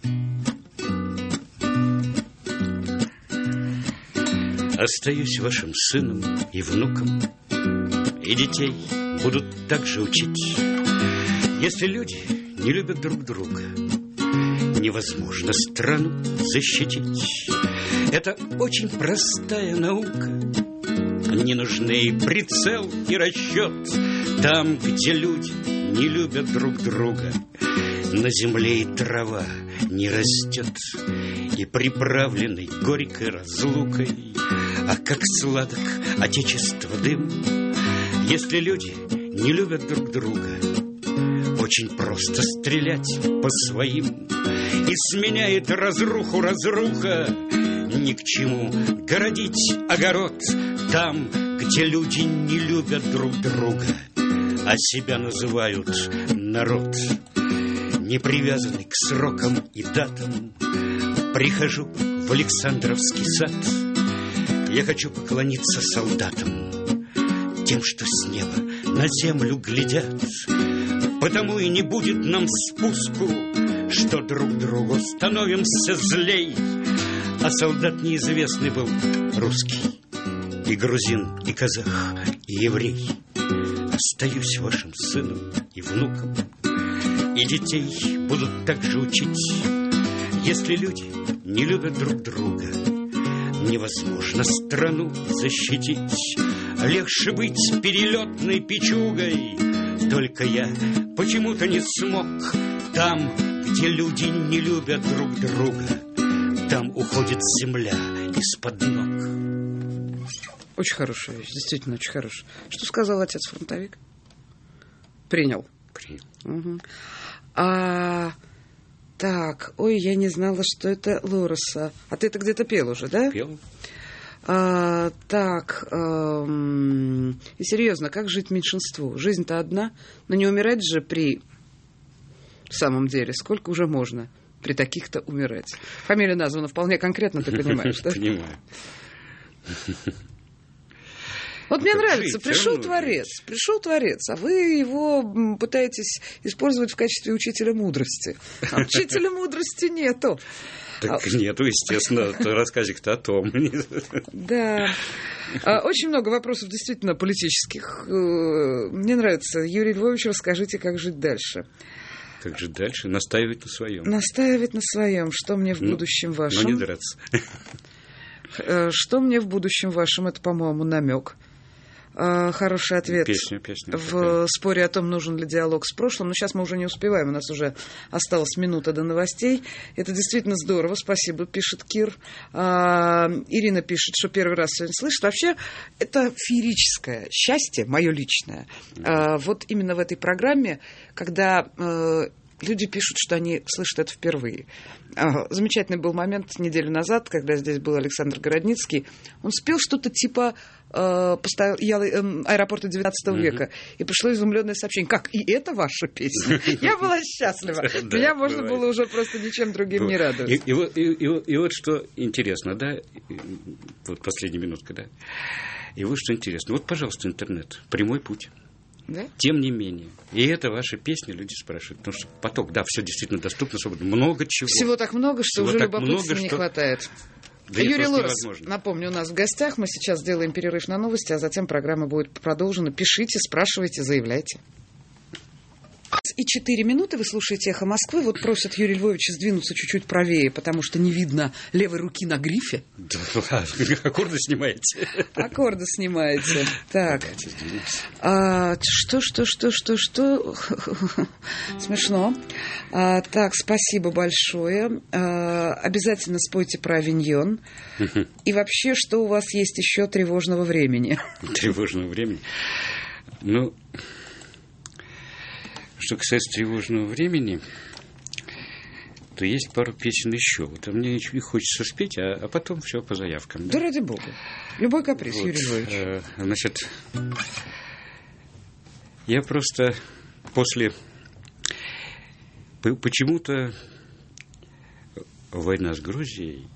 Остаюсь вашим сыном и внуком, и детей будут так же учить. Если люди не любят друг друга, невозможно страну защитить. Это очень простая наука. Не нужны и прицел, и расчет. Там, где люди не любят друг друга, на земле и трава не растет. И приправленный горькой разлукой, а как сладок отечество дым. Если люди не любят друг друга, очень просто стрелять по своим. И сменяет разруху разруха. Ни к чему городить огород там, где люди не любят друг друга, а себя называют народ. Не привязанный к срокам и датам, прихожу в Александровский сад. Я хочу поклониться солдатам, тем, что с неба на землю глядят. Потому и не будет нам спуску, что друг другу становимся злей. А солдат неизвестный был русский, и грузин, и казах, и еврей. Остаюсь вашим сыном и внуком, и детей будут так же учить. Если люди не любят друг друга, невозможно страну защитить. Легче быть перелетной печугой, только я почему-то не смог. Там, где люди не любят друг друга, там уходит земля из-под ног. Очень хорошая вещь, действительно очень хорошая. Что сказал отец-фронтовик? Принял. Принял. Угу. Так, ой, я не знала, что это Лореса. А ты это где-то пел уже, да? Пел. Так, и серьезно, как жить меньшинству? Жизнь-то одна, но не умирать же при... В самом деле, сколько уже можно при таких-то умирать? Фамилия названа вполне конкретно, ты понимаешь, да? Понимаю. Вот мне нравится, пришел творец, а вы его пытаетесь использовать в качестве учителя мудрости. А учителя мудрости нету. Так нету, естественно, рассказик-то о том. Да. Очень много вопросов действительно политических. Мне нравится. Юрий Львович, расскажите, как жить дальше. Как жить дальше? Настаивать на своем. Настаивать на своем. Что мне в будущем вашем? Но не драться. Что мне в будущем вашем? Это, по-моему, намек. Хороший ответ. Песня. В споре о том, нужен ли диалог с прошлым. Но сейчас мы уже не успеваем. У нас уже осталась минута до новостей. Это действительно здорово. Спасибо, пишет Кир. Ирина пишет, что первый раз сегодня слышит. Вообще, это феерическое счастье, мое личное. Вот именно в этой программе, когда... люди пишут, что они слышат это впервые. Замечательный был момент неделю назад, когда здесь был Александр Городницкий. Он спел что-то типа аэропорта 19 века. И пришло изумленное сообщение. Как, и это ваша песня? Я была счастлива. Меня можно было уже просто ничем другим не радовать. И вот что интересно, да, вот последняя минутка, да. И вот что интересно. Вот, пожалуйста, интернет. Прямой путь. Да? Тем не менее. И это ваши песни, люди спрашивают. Потому что поток, да, все действительно доступно, свободно. Много чего. Всего так много, что всего уже любопытства не хватает. Да Юрий Лорес, напомню, у нас в гостях. Мы сейчас сделаем перерыв на новости, а затем программа будет продолжена. Пишите, спрашивайте, заявляйте. И 4 минуты. Вы слушаете «Эхо Москвы». Вот просят Юрия Львовича сдвинуться чуть-чуть правее, потому что не видно левой руки на грифе. Да, аккорды снимаете. Аккорды снимаете. Так. Что? Смешно. Так, спасибо большое. Обязательно спойте про авиньон. И вообще, что у вас есть еще тревожного времени? Тревожного времени? Ну... Что касается тревожного времени, то есть пару песен еще. Вот, а мне их хочется спеть, а потом все по заявкам. Да ради бога. Любой каприз, вот, Юрий Львович. Значит, я просто после... Почему-то война с Грузией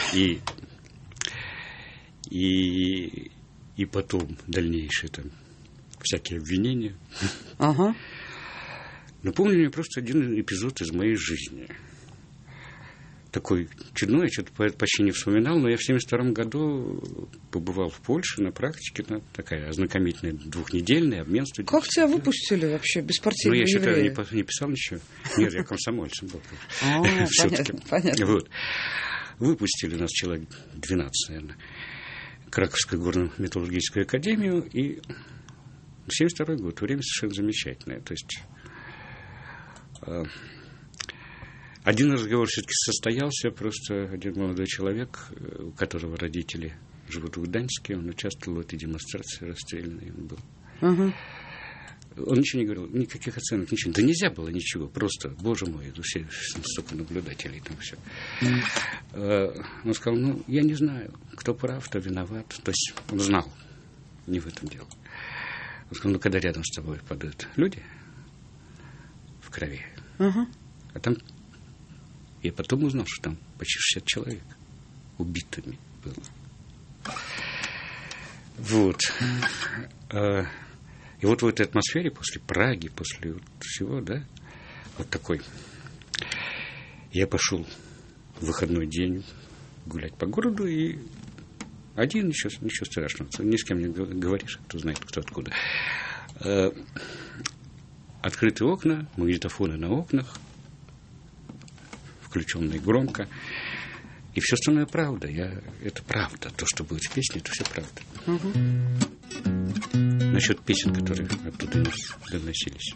и потом дальнейшие там всякие обвинения... Ага. Напомню мне просто один эпизод из моей жизни. Такой чудной, я что-то почти не вспоминал, но я в 1972 году побывал в Польше на практике, такая ознакомительная двухнедельная обмен студентов. Как тебя выпустили вообще, беспартийного еврея? Ну, я что-то не писал ничего. Нет, я комсомольцем был. Понятно. Вот. Выпустили нас человек 12, наверное, Краковскую горно-металлургическую академию, и 1972 год, время совершенно замечательное. То есть... Один разговор все-таки состоялся, просто один молодой человек, у которого родители живут в Гданьске, он участвовал в этой демонстрации, расстрелянный он был. Он ничего не говорил, никаких оценок, ничего. Да нельзя было ничего, просто, боже мой, все столько наблюдателей там все. Он сказал, я не знаю, кто прав, кто виноват. То есть он знал, не в этом дело. Он сказал, когда рядом с тобой падают люди в крови, а там... Я потом узнал, что там почти 60 человек убитыми было. Вот. И вот в этой атмосфере, после Праги, после вот всего, да, вот такой, я пошел в выходной день гулять по городу, и один, ничего страшного, ни с кем не говоришь, кто знает, кто откуда. Открытые окна, магнитофоны на окнах, включенные громко. И все остальное правда. Это правда. То, что будет в песне, это все правда. Насчет песен, которые оттуда доносились.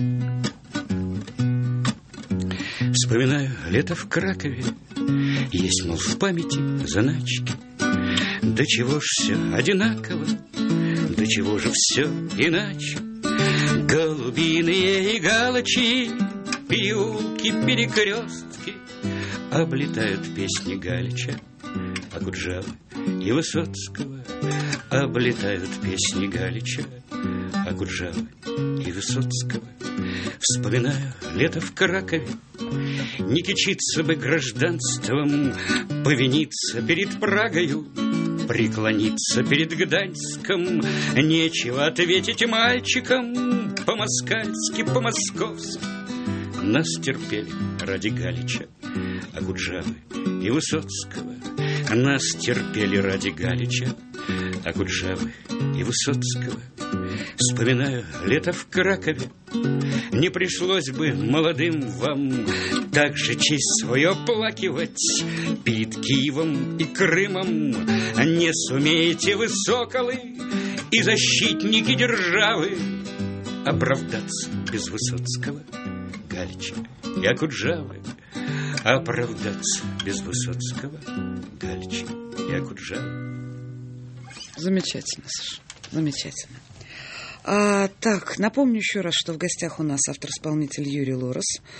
Вспоминаю лето в Кракове. Есть, мол, в памяти заначки. До чего ж все одинаково, до чего же все иначе. Голубиные и галочки переулки, перекрестки облетают песни Галича, Акуджавы и Высоцкого. Облетают песни Галича, Акуджавы и Высоцкого. Вспоминаю лето в Кракове, не кичиться бы гражданством, повиниться перед Прагою, преклониться перед Гданьском. Нечего ответить мальчикам, по-москальски, по-московски. Нас терпели ради Галича, Акуджавы и Высоцкого. Нас терпели ради Галича, Акуджавы и Высоцкого. Вспоминаю лето в Кракове, не пришлось бы молодым вам так же честь свою оплакивать перед Киевом и Крымом. Не сумеете вы, соколы и защитники державы, оправдаться без Высоцкого, Галича и Акуджавы. Оправдаться без Высоцкого, Галича и Акуджавы. Замечательно, Саша, замечательно. Так, напомню еще раз, что в гостях у нас автор-исполнитель Юрий Лорос.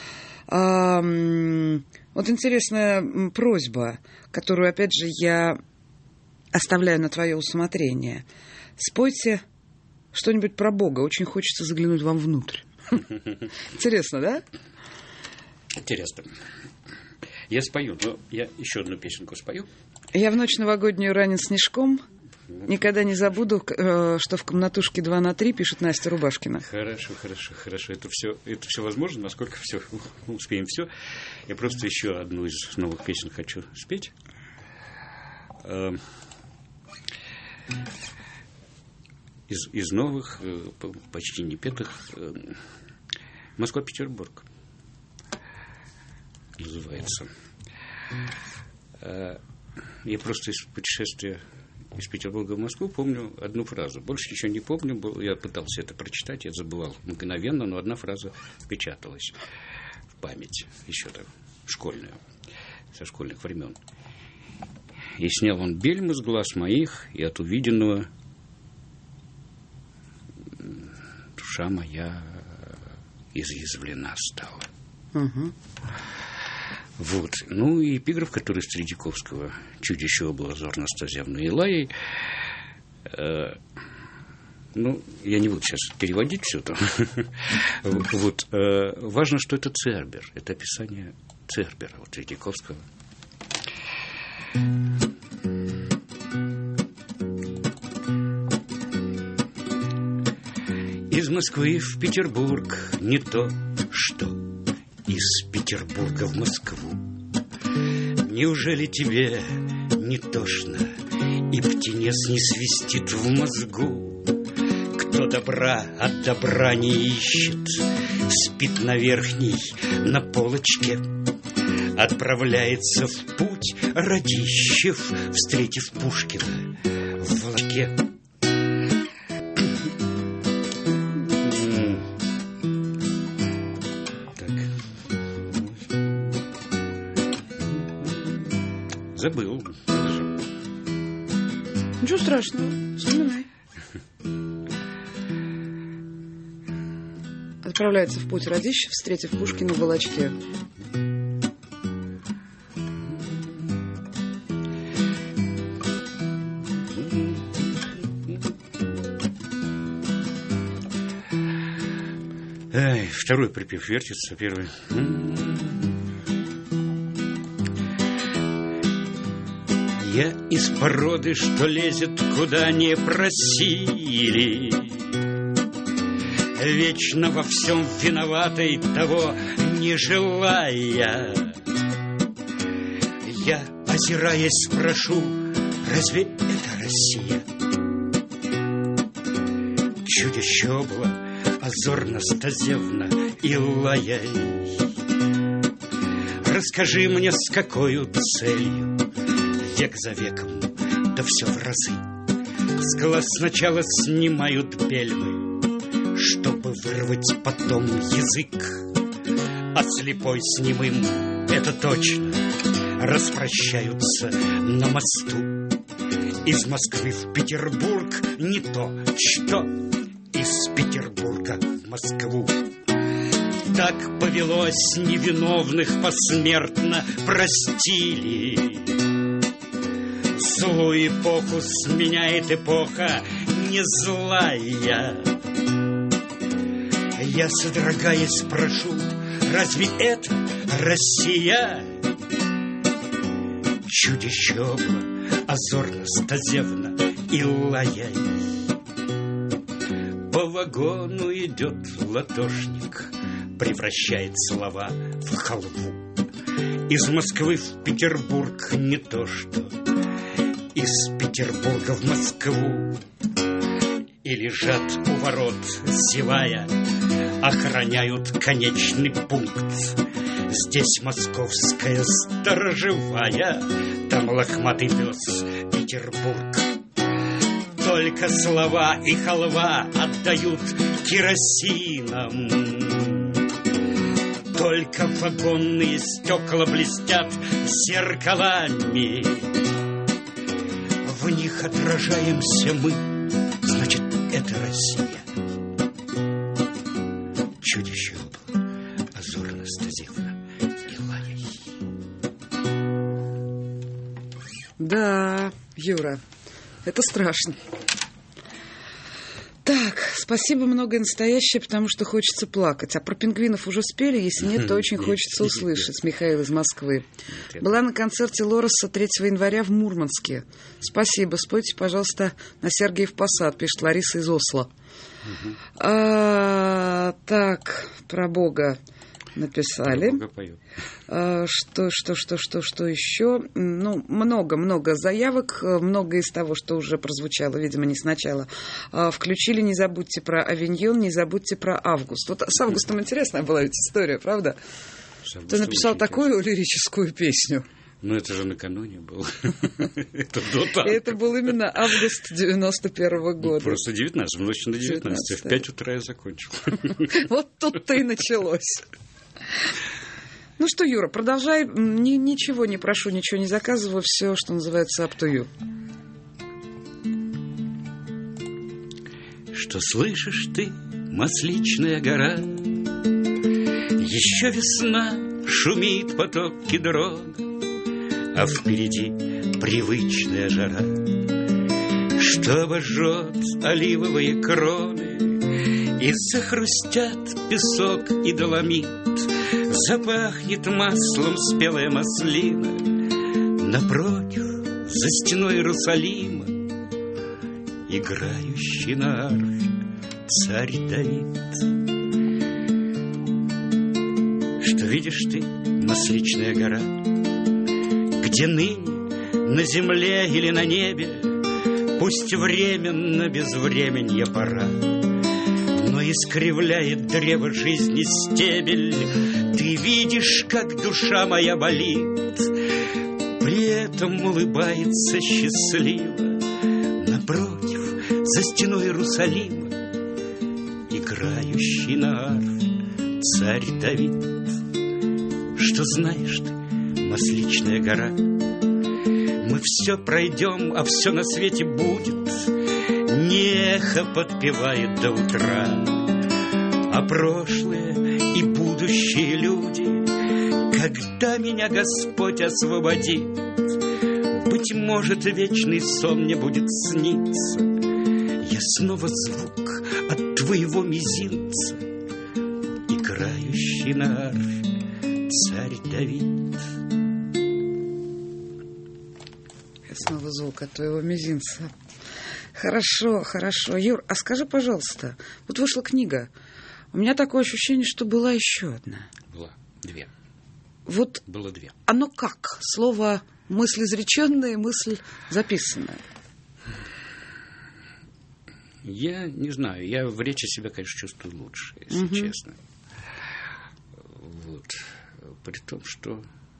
Вот интересная просьба, которую, опять же, я оставляю на твое усмотрение. Спойте что-нибудь про Бога. Очень хочется заглянуть вам внутрь. Интересно, да? Интересно. Я спою, но я еще одну песенку спою. Я в ночь новогоднюю ранен снежком. Никогда не забуду, что в комнатушке 2/3 пишет Настя Рубашкина. Хорошо. Это все возможно, насколько все успеем все. Я просто еще одну из новых песен хочу спеть. Из новых, почти не петых, «Москва-Петербург» называется. Я просто из путешествия из Петербурга в Москву помню одну фразу. Больше еще не помню. Я пытался это прочитать, я забывал мгновенно, но одна фраза впечаталась в память, еще там, школьную, со школьных времен. «И снял он бельмы с глаз моих, и от увиденного душа моя изъязвлена стала». Угу. Вот. Ну и эпиграф, который с Тредяковского «Чудище был озор Настазьевны и Лаей». Ну, я не буду сейчас переводить все там. Вот. Важно, что это Цербер. Это описание Цербера, вот Тредяковского. Из Москвы в Петербург не то, что из Петербурга в Москву. Неужели тебе не тошно, и птенец не свистит в мозгу? Кто добра от добра не ищет, спит на верхней, на полочке, отправляется в путь Радищев, встретив Пушкина в волоке. Забыл. Ничего страшного, вспоминай. Отправляется в путь Радищев, встретив Пушкина в волочке. Второй припев вертится, первый. Я из породы, что лезет, куда не просили, вечно во всем виноватой, того не желая. Я, озираясь, спрошу, разве это Россия? Чудище было, озор Настазьевна и Лаей. Расскажи мне, с какою целью век за веком, да все в разы, с глаз сначала снимают бельмы, чтобы вырвать потом язык. А слепой с немым, это точно, распрощаются на мосту. Из Москвы в Петербург не то, что из Петербурга в Москву. Так повелось, невиновных посмертно простили. Злую эпоху сменяет эпоха не злая. Я, содрогаясь, прошу, разве это Россия? Чудище обло, озорно-стозевно и лаяй. По вагону идет латошник, превращает слова в халву. Из Москвы в Петербург не то что из Петербурга в Москву. И лежат у ворот, зевая, охраняют конечный пункт. Здесь московская сторожевая, там лохматый пес Петербург. Только слова и халва отдают керосином. Только вагонные стекла блестят зеркалами. В них отражаемся мы, значит, это Россия. Чудище обло, озорно-стозевно и лаяй. Да, Юра, это страшно. Так, спасибо многое настоящее, потому что хочется плакать. А про пингвинов уже спели? Если нет, то очень хочется услышать. Михаил из Москвы. Была на концерте Лороса 3 января в Мурманске. Спасибо. Спойте, пожалуйста, на Сергиев Посад, пишет Лариса из Осло. Так, про Бога написали. Что еще? Ну, много заявок, много из того, что уже прозвучало, видимо, не сначала. Включили «Не забудьте про Авиньон», «Не забудьте про Август». Вот с Августом интересная была ведь история, правда? Ты написал такую лирическую песню. Ну, это же накануне было. Это до танка. Это был именно август 91-го года. Просто 19, в ночь на 19. В 5 утра я закончил. Вот тут-то и началось. Ну что, Юра, продолжай. Ничего не прошу, ничего не заказываю. Все, что называется, up to you. Что слышишь ты, Масличная гора? Еще весна, шумит поток Кедрона, а впереди привычная жара, что обожжет оливовые кроны, и захрустят песок и доломит. Запахнет маслом спелая маслина. Напротив, за стеной Иерусалима, играющий на арфе царь Давид. Что видишь ты, Масличная гора, где ныне, на земле или на небе, пусть временно безвременья пора, но искривляет древо жизни стебель. Ты видишь, как душа моя болит, при этом улыбается счастливо. Напротив, за стеной Иерусалима, играющий на арфе царь Давид. Что знаешь ты, Масличная гора, мы все пройдем, а все на свете будет, не эхо подпевает до утра, а прошлые и будущие люди, когда меня Господь освободит, быть может, вечный сон мне будет сниться. Я снова звук от твоего мизинца, играющий на арфе царь Давид. Я снова звук от твоего мизинца. Хорошо, хорошо. Юр, а скажи, пожалуйста, вот вышла книга. У меня такое ощущение, что была еще одна. Была 2. Вот было 2. Оно как? Слово мысль изреченная, мысль записанная. Я не знаю. Я в речи себя, конечно, чувствую лучше, если честно. Вот. При том, что,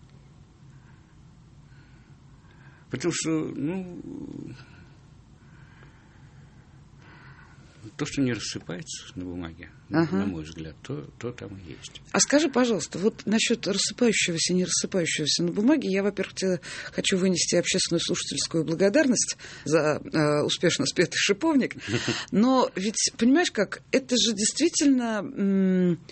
то, что не рассыпается на бумаге, на мой взгляд, то там и есть. А скажи, пожалуйста, вот насчет рассыпающегося, не рассыпающегося на бумаге, я, во-первых, тебе хочу вынести общественную слушательскую благодарность за успешно спетый «Шиповник», но ведь, понимаешь как, это же действительно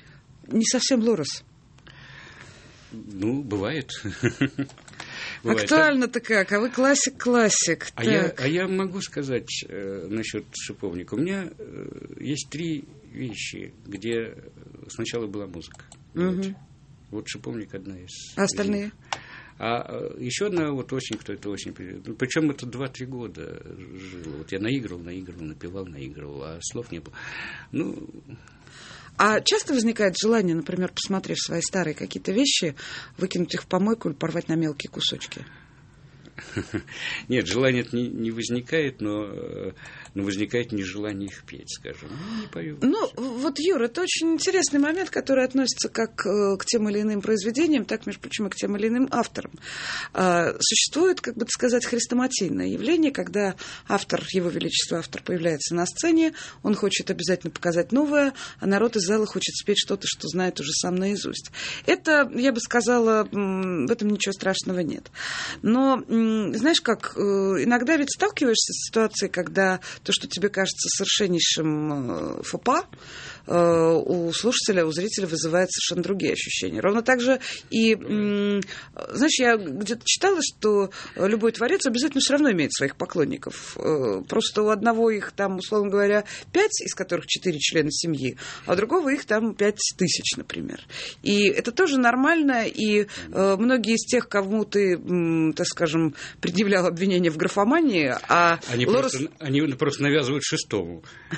не совсем Лорес. Ну, бывает. Актуально-то как, а вы классик. А я могу сказать насчет шиповника. У меня есть 3 вещи, где сначала была музыка. Вот шиповник одна из. А остальные? А еще одна вот осень, кто это осень. Причем это 2-3 года жило. Вот я наигрывал, напевал, а слов не было. Ну. А часто возникает желание, например, посмотрев свои старые какие-то вещи, выкинуть их в помойку или порвать на мелкие кусочки? Нет, желание не возникает, но возникает нежелание их петь, скажем. Не пою. Ну, вот, Юра, это очень интересный момент, который относится как к тем или иным произведениям, так, между прочим, и к тем или иным авторам. Существует, как бы сказать, хрестоматийное явление, когда Его Величество автор появляется на сцене, он хочет обязательно показать новое, а народ из зала хочет спеть что-то, что знает уже сам наизусть. Это, я бы сказала, в этом ничего страшного нет. Но знаешь как, иногда ведь сталкиваешься с ситуацией, когда то, что тебе кажется совершеннейшим фопа, у слушателя, у зрителя вызывает совершенно другие ощущения. Ровно так же и, знаешь, я где-то читала, что любой творец обязательно все равно имеет своих поклонников. Просто у одного их там, условно говоря, 5, из которых 4 члена семьи, а у другого их там 5000, например. И это тоже нормально, и многие из тех, кому ты, так скажем, предъявлял обвинения в графомании, Они просто навязывают 6-му.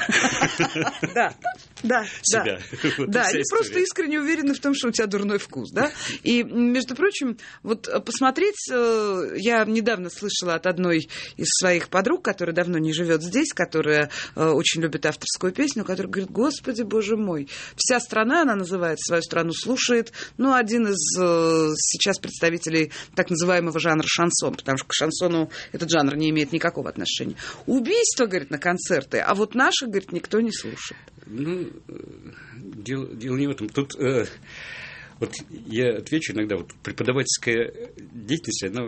Да, они просто искренне уверены в том, что у тебя дурной вкус, да. И, между прочим, вот посмотреть, я недавно слышала от одной из своих подруг, которая давно не живет здесь, которая очень любит авторскую песню, которая говорит: Господи, Боже мой, вся страна, она называет свою страну, слушает, один из сейчас представителей так называемого жанра шансон, потому что к шансону этот жанр не имеет никакого отношения. Убийство, говорит, на концерты, а вот наших, говорит, никто не слушает. Ну, дело не в этом. Тут вот я отвечу иногда, вот преподавательская деятельность, она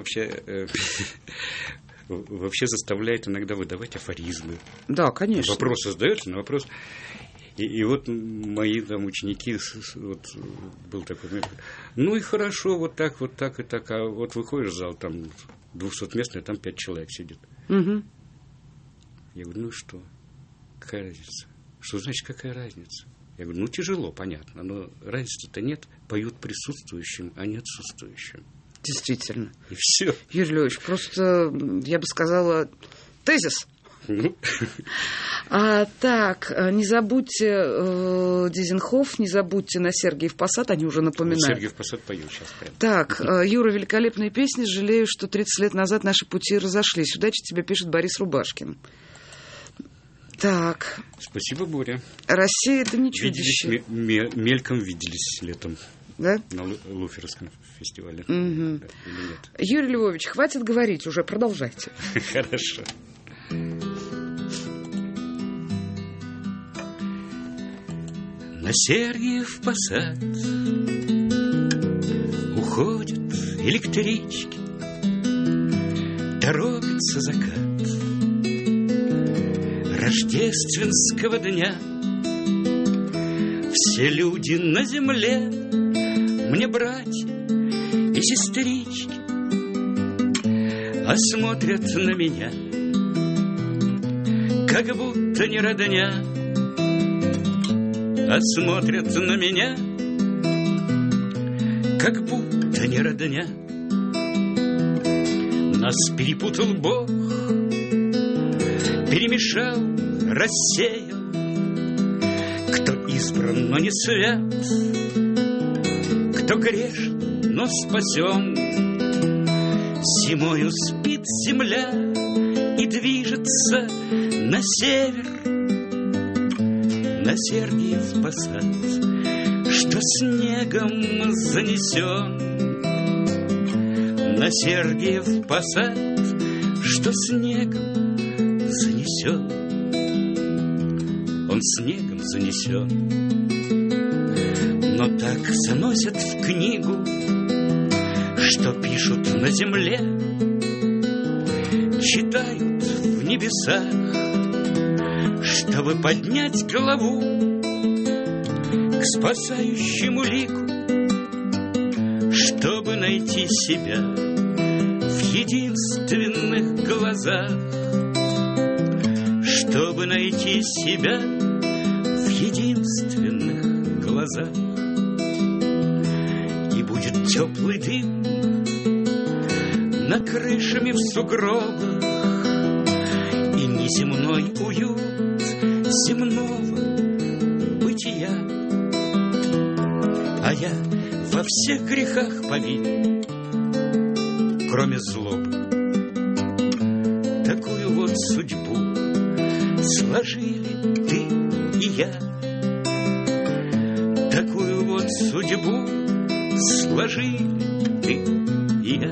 вообще заставляет иногда выдавать афоризмы. Да, конечно. Вопрос задается, на вопрос. И вот мои там ученики, вот был такой момент, ну и хорошо, вот так и так, а вот выходишь в зал, там 200-местный, там 5 человек сидит. Угу. Я говорю, ну что, какая разница? Что значит, какая разница? Я говорю, ну тяжело, понятно, но разницы-то нет, поют присутствующим, а не отсутствующим. Действительно. И все. Юрий Львович, просто, я бы сказала, тезис. Так, не забудьте Дизенхоф, не забудьте на Сергиев Посад, они уже напоминают. Сергиев Посад пою сейчас прям. Так, Юра, великолепные песни, жалею, что 30 лет назад наши пути разошлись. Удачи тебе, пишет Борис Рубашкин. Так. Спасибо, Боря. Россия — это не чудище. Мельком виделись летом. Да? На Луферовском фестивале. Угу. Или нет? Юрий Львович, хватит говорить уже, продолжайте. Хорошо. На Сергиев Посад уходят электрички, торопится закат рождественского дня. Все люди на земле мне братья и сестрички, а смотрят на меня, как будто не родня. А смотрят на меня, как будто не родня. Нас перепутал Бог, перемешал, рассеял. Кто избран, но не свят, кто грешен, но спасен. Зимою спит земля и движется на север, на Сергиев Посад, что снегом занесен. На Сергиев Посад, что снегом занесен. Он снегом занесен, но так заносят в книгу, что пишут на земле, читают в небесах, чтобы поднять голову, к спасающему лику, чтобы найти себя в единственных глазах, чтобы найти себя в единственных глазах. И будет теплый дым над крышами в сугробах, и неземной уют земного бытия. А я во всех грехах повинен, кроме злобы. Такую вот судьбу сложили ты и я. Такую вот судьбу сложили ты и я.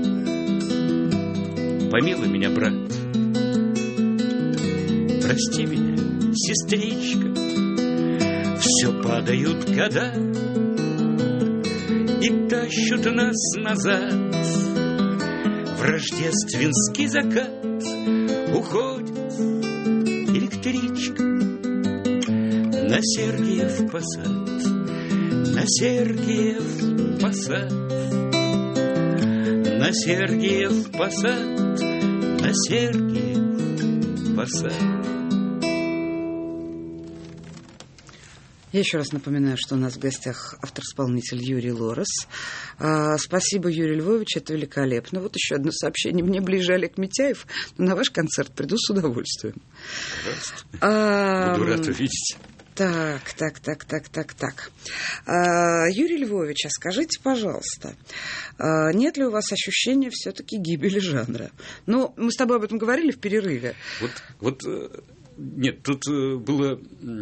Помилуй меня, брат, прости меня, сестричка. Все падают года и тащут нас назад. В рождественский закат уходит электричка на Сергиев Посад, на Сергиев Посад, на Сергиев Посад, на Сергиев Посад. Я еще раз напоминаю, что у нас в гостях автор-исполнитель Юрий Лорес. Спасибо, Юрий Львович, это великолепно. Вот еще одно сообщение. Мне ближе Олег Митяев, но на ваш концерт приду с удовольствием. Пожалуйста. Буду рад увидеть. Так. Юрий Львович, а скажите, пожалуйста, нет ли у вас ощущения все-таки гибели жанра? Ну, мы с тобой об этом говорили в перерыве. Нет, тут было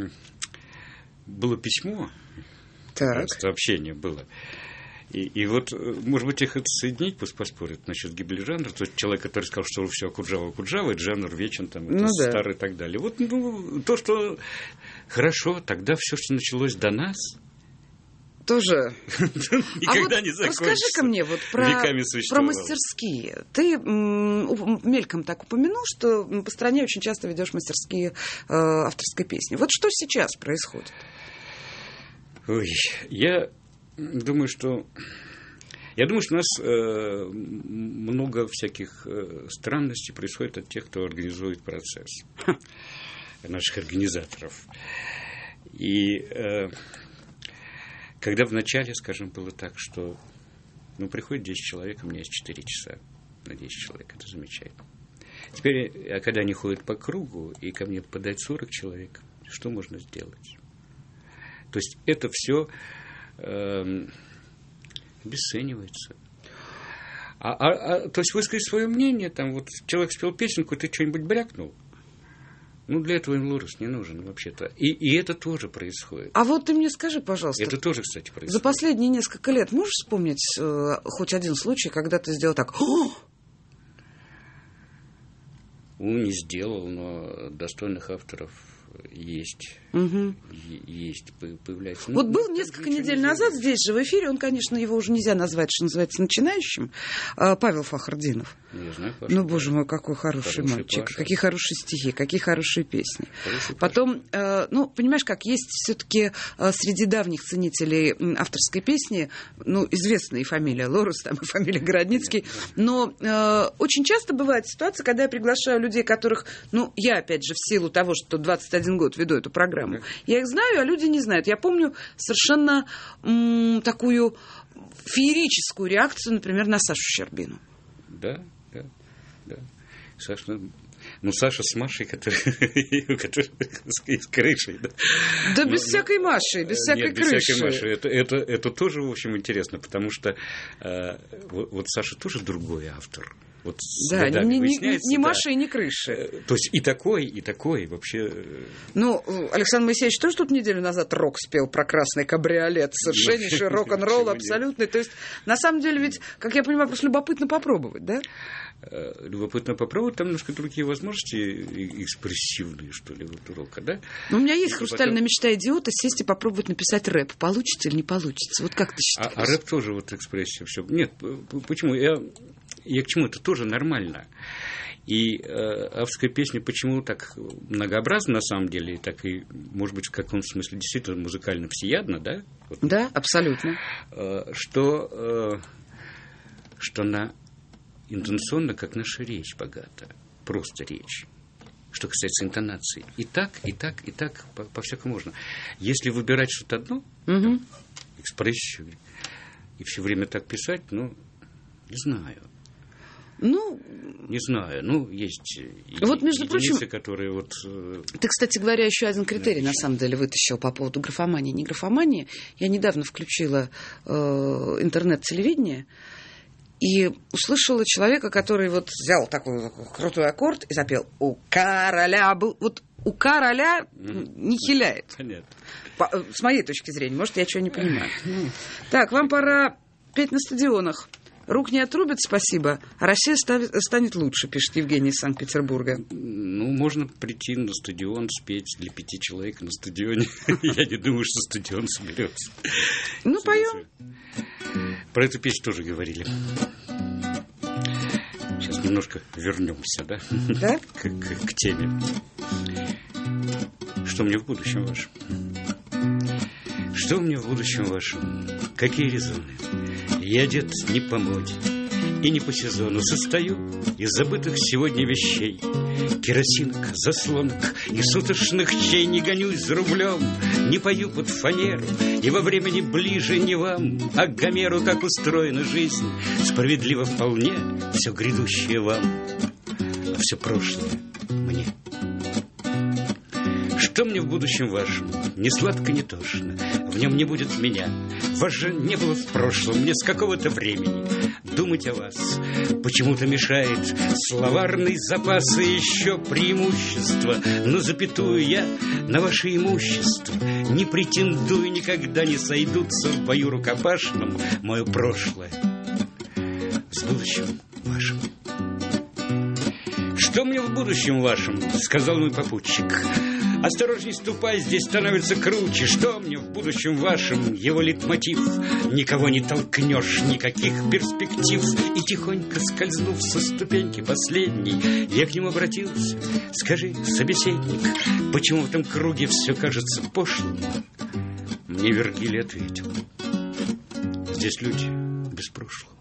письмо, сообщение было. И вот, может быть, их это соединить, пусть поспорят насчет гибели жанра. То есть человек, который сказал, что все Окуджава, это жанр вечен, там, это старый и так далее. Вот то, что хорошо, тогда все, что началось до нас, тоже. Никогда не закончится. Расскажи-ка мне вот про мастерские. Ты мельком так упомянул, что по стране очень часто ведешь мастерские авторской песни. Вот что сейчас происходит? Ой, я думаю, что у нас много всяких странностей происходит от тех, кто организует процесс, наших организаторов. И когда вначале, скажем, было так, что приходит 10 человек, у меня есть 4 часа на 10 человек, это замечательно. Теперь, когда они ходят по кругу, и ко мне подать 40 человек, что можно сделать? То есть это все обесценивается. То есть высказать свое мнение, там вот человек спел песенку, ты что-нибудь брякнул? Для этого им Лорес не нужен вообще-то. И это тоже происходит. А вот ты мне скажи, пожалуйста. Это тоже, кстати, происходит. За последние несколько лет можешь вспомнить хоть один случай, когда ты сделал так? Не сделал, но достойных авторов есть. Угу. Есть, появляется. Вот был несколько недель назад здесь же в эфире, он, конечно, его уже нельзя назвать, что называется, начинающим, Павел Фахрдинов. Я знаю, Паша. Боже мой, какой хороший мальчик, Паша. Какие хорошие стихи, какие хорошие песни. Хороший Потом, понимаешь, как есть все-таки среди давних ценителей авторской песни, известная и фамилия Лорес, там и фамилия Городницкий, но очень часто бывает ситуация, когда я приглашаю людей, которых, я, опять же, в силу того, что 21 год веду эту программу, я их знаю, а люди не знают. Я помню совершенно такую феерическую реакцию, например, на Сашу Щербину. Да. Саша, Саша с Машей, которая с крышей. Да без всякой Маши, без всякой крыши. Без всякой Маши. Это тоже, в общем, интересно, потому что вот Саша тоже другой автор. Вот да, не Маша и не крыши. То есть и такой вообще. Александр Моисеевич тоже тут неделю назад рок спел про красный кабриолет. Совершеннейший рок-н-ролл абсолютный. То есть, на самом деле, ведь, как я понимаю, просто любопытно попробовать, да? Любопытно попробовать, там немножко другие возможности экспрессивные, что ли, вот у рока, да? У меня есть хрустальная мечта идиота сесть и попробовать написать рэп. Получится или не получится? Вот как ты считаешь? А рэп тоже вот экспрессия все. Нет, почему? я к чему? Это тоже нормально. И авторская песня почему так многообразна на самом деле, так и, может быть, в каком-то смысле действительно музыкально всеядна, да? Вот. Да, абсолютно. Что она интонационно, как наша речь, богата. Просто речь. Что касается интонации. И так, по-всякому можно. Если выбирать что-то одно, экспрессию, и все время так писать, не знаю. Не знаю, есть вот, между единицы, прочим, которые вот... Ты, кстати говоря, еще один критерий, на самом деле, вытащил по поводу графомании. Не графомании. Я недавно включила интернет-телевидение и услышала человека, который вот взял такой крутой аккорд и запел «У короля был...» Вот «У короля» не хиляет. Понятно. С моей точки зрения. Может, я чего не понимаю. Так, вам пора петь на стадионах. Рук не отрубят, спасибо. А Россия станет лучше, пишет Евгений из Санкт-Петербурга. Можно прийти на стадион, спеть для 5 человек на стадионе. Я не думаю, что стадион соберется. Поем. Про эту песню тоже говорили. Сейчас немножко вернемся, да? Да? К теме. Что мне в будущем вашем? Что мне в будущем вашем? Какие резоны? Я одет не по моде и не по сезону. Состою из забытых сегодня вещей. Керосинок, заслонок и суточных чей. Не гонюсь за рублем, не пою под фанеру. И во времени ближе не вам, а к Гомеру. Как устроена жизнь, справедливо вполне. Все грядущее вам, а все прошлое мне. Что мне в будущем вашем? Ни сладко, ни тошно. В нем не будет меня. Вас же не было в прошлом, мне с какого-то времени. Думать о вас почему-то мешает словарный запас и еще преимущество. Но запятую я на ваше имущество не претендую, никогда не сойдутся в бою рукопашном мое прошлое с будущим вашим. Что мне в будущем вашем? Сказал мой попутчик. Осторожней ступай, здесь становится круче. Что мне в будущем вашем? Его лейтмотив. Никого не толкнешь, никаких перспектив. И тихонько скользнув со ступеньки последней, я к нему обратился. Скажи, собеседник, почему в этом круге все кажется пошлым? Мне Вергилий ответил. Здесь люди без прошлого.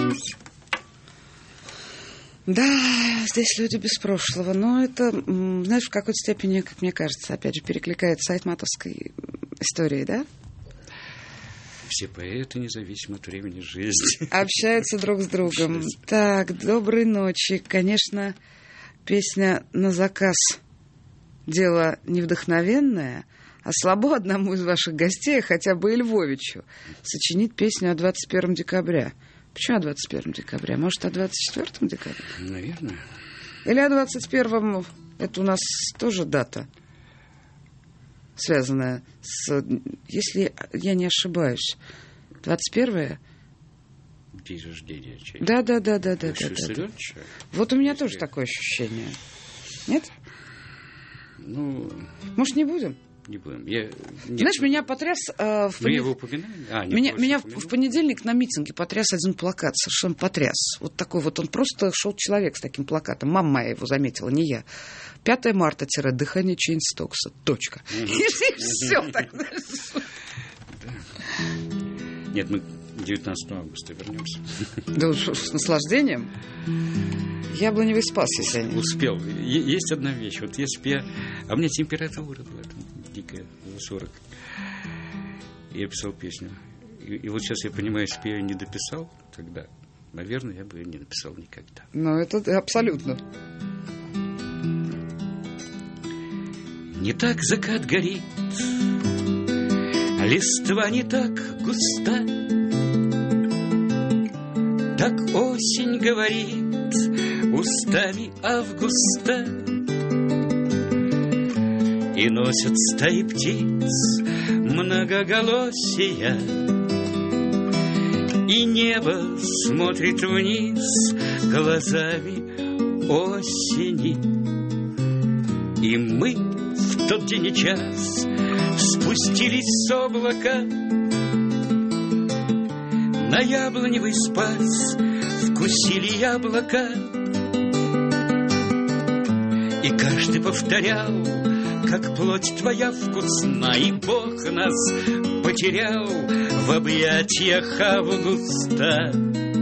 Да, здесь люди без прошлого. Но это, знаешь, в какой-то степени, как мне кажется, опять же, перекликается с айтматовской историей, да? Все поэты, независимо от времени жизни, общаются друг с другом. Так, доброй ночи. Конечно, песня на заказ. Дело невдохновенное, а слабо одному из ваших гостей, хотя бы и Львовичу, сочинить песню о 21 декабря. Почему о 21 декабря? Может, о 24 декабря? Наверное. Или о 21-м? Это у нас тоже дата, связанная с... Если я не ошибаюсь, 21-е... День рождения чей? Да. Вот у меня тоже такое ощущение. Нет? Может, не будем? Не будем. Знаешь, меня потряс... Вы его упоминали? Меня в понедельник на митинге потряс один плакат. Совершенно потряс. Вот такой вот. Он просто шел человек с таким плакатом. Мама моя его заметила, не я. 5 марта – дыхание Чейнстокса. Точка. И все так. Нет, мы 19 августа вернемся. Да с наслаждением. Яблоневый спас, если я не... Успел. Есть одна вещь. Вот если бы я... А у меня температура в этом дикая, за 40. Я писал песню. И вот сейчас я понимаю, если бы я ее не дописал тогда, наверное, я бы ее не написал никогда. Ну, это абсолютно. Не так закат горит, листва не так густа, так осень говорит устами августа. И носят стаи птиц многоголосия, и небо смотрит вниз глазами осени. И мы в тот день и час спустились с облака на яблоневый спас в вкусили яблоко, и каждый повторял, как плоть твоя вкусна, и Бог нас потерял в объятиях августа.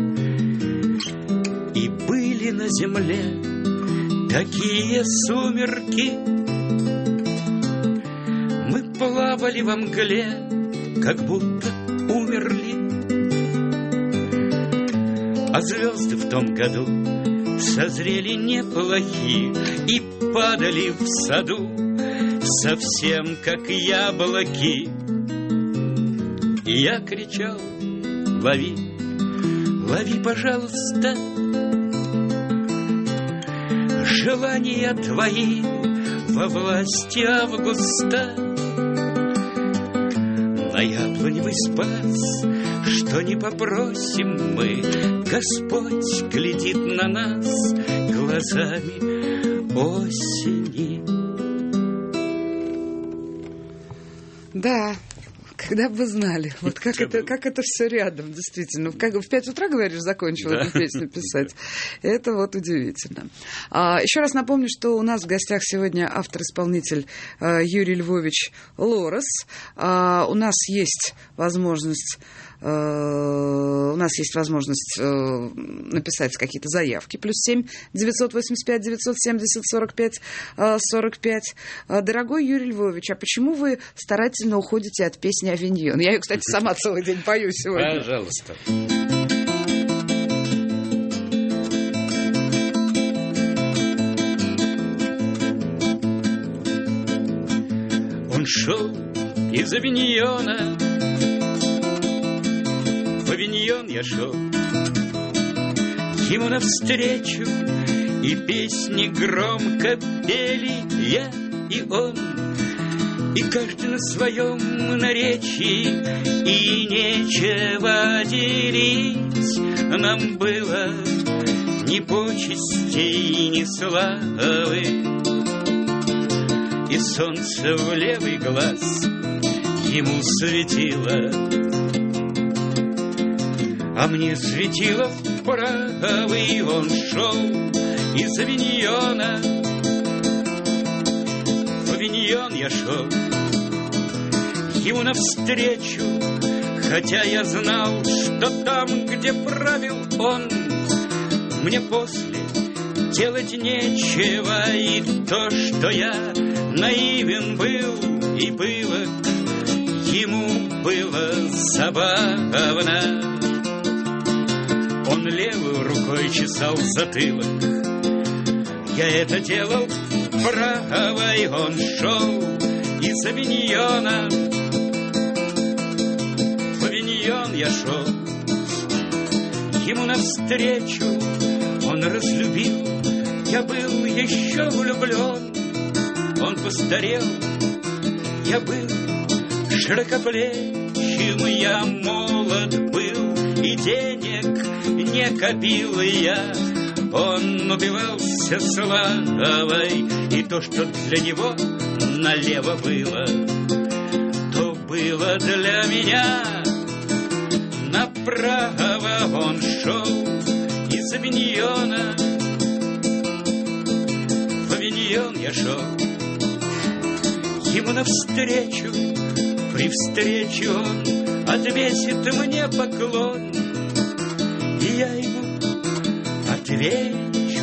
И были на земле такие сумерки, мы плавали во мгле, как будто умерли. А звезды в том году созрели неплохие и падали в саду совсем как яблоки. И я кричал: лови, лови, пожалуйста, желания твои во власти августа. На яблоневый спас, что не попросим мы, Господь глядит на нас глазами осени. Да, когда бы вы знали, вот как это все рядом, действительно. Как, в 5 утра, говоришь, закончила эту песню писать. Это вот удивительно. Еще раз напомню, что у нас в гостях сегодня автор-исполнитель Юрий Львович Лорос. У нас есть возможность написать какие-то заявки. +7 985 970 45 45. Дорогой Юрий Львович, а почему вы старательно уходите от песни «Авиньон»? Я ее, кстати, сама целый день пою сегодня. Пожалуйста. Он шел из Авиньона, в Авиньон я шел, ему навстречу, и песни громко пели я и он, и каждый на своем наречии, и нечего делить нам было ни почестей, ни славы. И солнце в левый глаз ему светило, а мне светило в правый. Он шел из Авиньона, в Авиньон я шел ему навстречу, хотя я знал, что там, где правил он, мне после делать нечего, и то, что я наивен был и пылок, ему было забавно. Он левой рукой чесал затылок, я это делал правой. Он шел из Авиньона, в Авиньон я шел ему навстречу. Он разлюбил, я был еще влюблен. Он постарел, я был широкоплечим, я молод был, и денег не копил я. Он упивался славой, и то, что для него налево было, то было для меня направо. Он шел из Авиньона, в Авиньон я шел ему навстречу. При встрече он отвесит мне поклон, и я ему отвечу.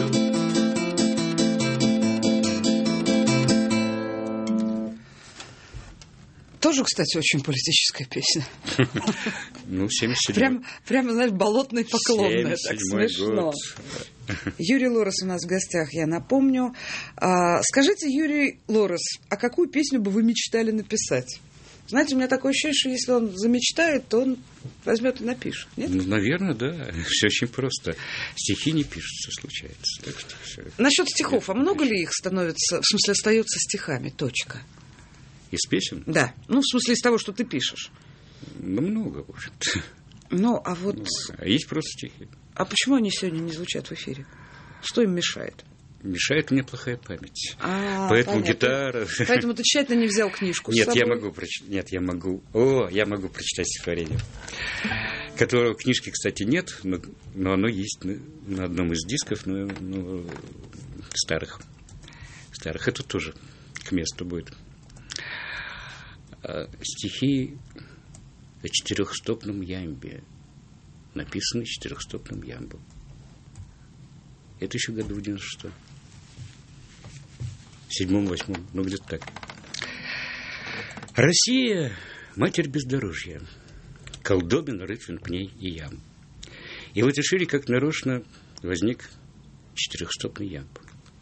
Тоже, кстати, очень политическая песня. Ну, 77-й. Прямо, знаешь, болотный поклонная. Так смешно. Год. Юрий Лорос у нас в гостях, я напомню. Скажите, Юрий Лорос, а какую песню бы вы мечтали написать? Знаете, у меня такое ощущение, что если он замечтает, то он возьмет и напишет. Нет? Ну, наверное, да. Все очень просто. Стихи не пишутся, случается. Так что все. Насчет стихов, а много ли их становится, в смысле, остается стихами? Точка. Из песен? Да. Ну, в смысле, из того, что ты пишешь. Ну, много, в общем-то. Ну, а вот... Ну, а есть просто стихи. А почему они сегодня не звучат в эфире? Что им мешает? Мешает мне плохая память. Поэтому понятно. Гитара... Поэтому ты тщательно не взял книжку Нет, с собой? я могу прочитать стихотворение. которого книжки, кстати, нет, но оно есть на одном из дисков, старых. Это тоже к месту будет. Стихи о четырехстопном ямбе. Написаны четырехстопным ямбом. Это еще году в 96-м. 7-8, где-то так. Россия — матерь бездорожья. Колдобин, рытвин, пней и ям. И в этой шире, как нарочно, возник четырехстопный ямб.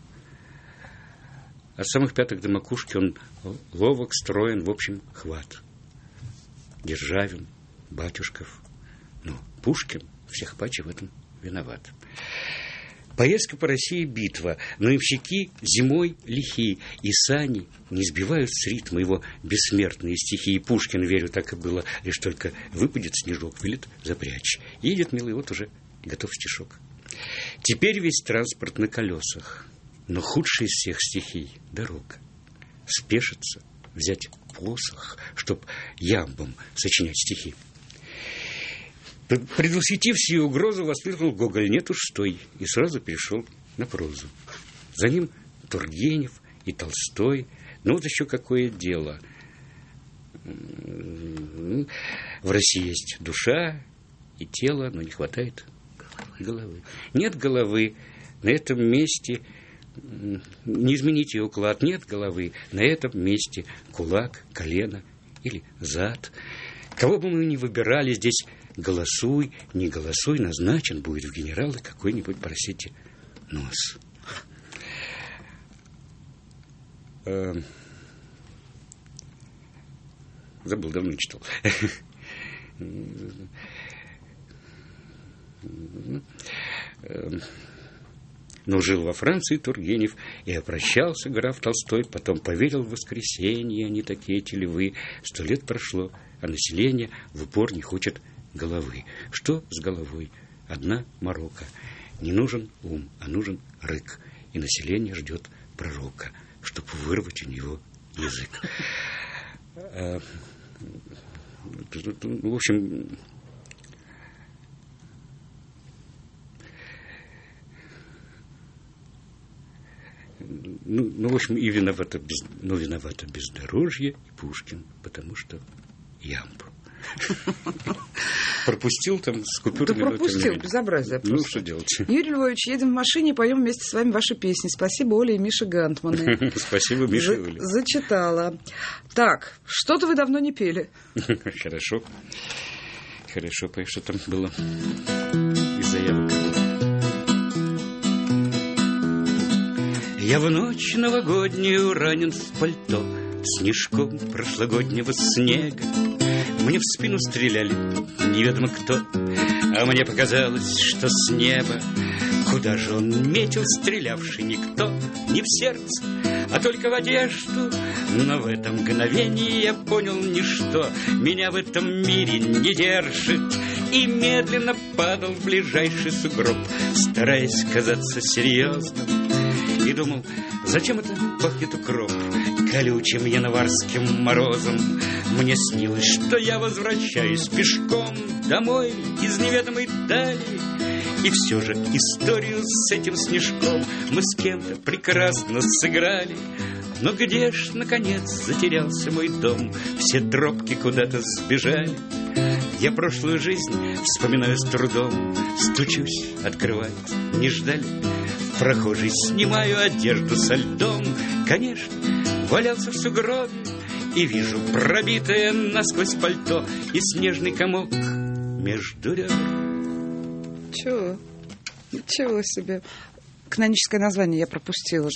От самых пяток до макушки он ловок, строен, в общем, хват. Державин, Батюшков, Пушкин всех паче в этом виноват. Поездка по России — битва, но ямщики зимой лихие, и сани не сбивают с ритма его бессмертные стихи. И Пушкин, верю, так и было, лишь только выпадет снежок, велит запрячь. Едет, милый, вот уже готов стишок. Теперь весь транспорт на колесах, но худший из всех стихий — дорога. Спешится взять посох, чтоб ямбом сочинять стихи. Предвосхитив сию угрозу, воскликнул Гоголь: нет уж, стой, и сразу перешел на прозу. За ним Тургенев и Толстой. Вот еще какое дело. В России есть душа и тело, но не хватает головы. Нет головы, на этом месте не измените уклад. Нет головы, на этом месте кулак, колено или зад. Кого бы мы ни выбирали здесь, голосуй, не голосуй, назначен будет в генералы какой-нибудь, простите, нос. Забыл, давно не читал. Но жил во Франции Тургенев, и опрощался граф Толстой, потом поверил в воскресенье, не такие эти львы. 100 лет прошло, а население в упор не хочет головы. Что с головой? Одна морока. Не нужен ум, а нужен рык. И население ждет пророка, чтобы вырвать у него язык. В общем, в общем, и виновато бездорожье, и Пушкин, потому что ямб. Пропустил там с купюрами. Да пропустил, безобразие просто. Что делать? Юрий Львович, едем в машине, поем вместе с вами ваши песни. Спасибо, Оля и Миша Гантманы. Спасибо, Миша и Оля. Зачитала. Так, что-то вы давно не пели. Хорошо, потому что там было из заявок. Я в ночь новогоднюю ранен в пальто снежком прошлогоднего снега. Мне в спину стреляли неведомо кто, а мне показалось, что с неба. Куда же он метил, стрелявший никто? Не в сердце, а только в одежду. Но в это мгновение я понял ничто меня в этом мире не держит. И медленно падал в ближайший сугроб, стараясь казаться серьезным. И думал, зачем это пахнет укроп колючим январским морозом. Мне снилось, что я возвращаюсь пешком домой из неведомой дали. И все же историю с этим снежком мы с кем-то прекрасно сыграли. Но где ж, наконец, затерялся мой дом? Все тропки куда-то сбежали. Я прошлую жизнь вспоминаю с трудом. Стучусь, открывают, не ждали. В прохожей снимаю одежду со льдом. Конечно, валялся в сугробе и вижу пробитое насквозь пальто и снежный комок между ребер. Чего? Ничего себе. Каноническое название я пропустила.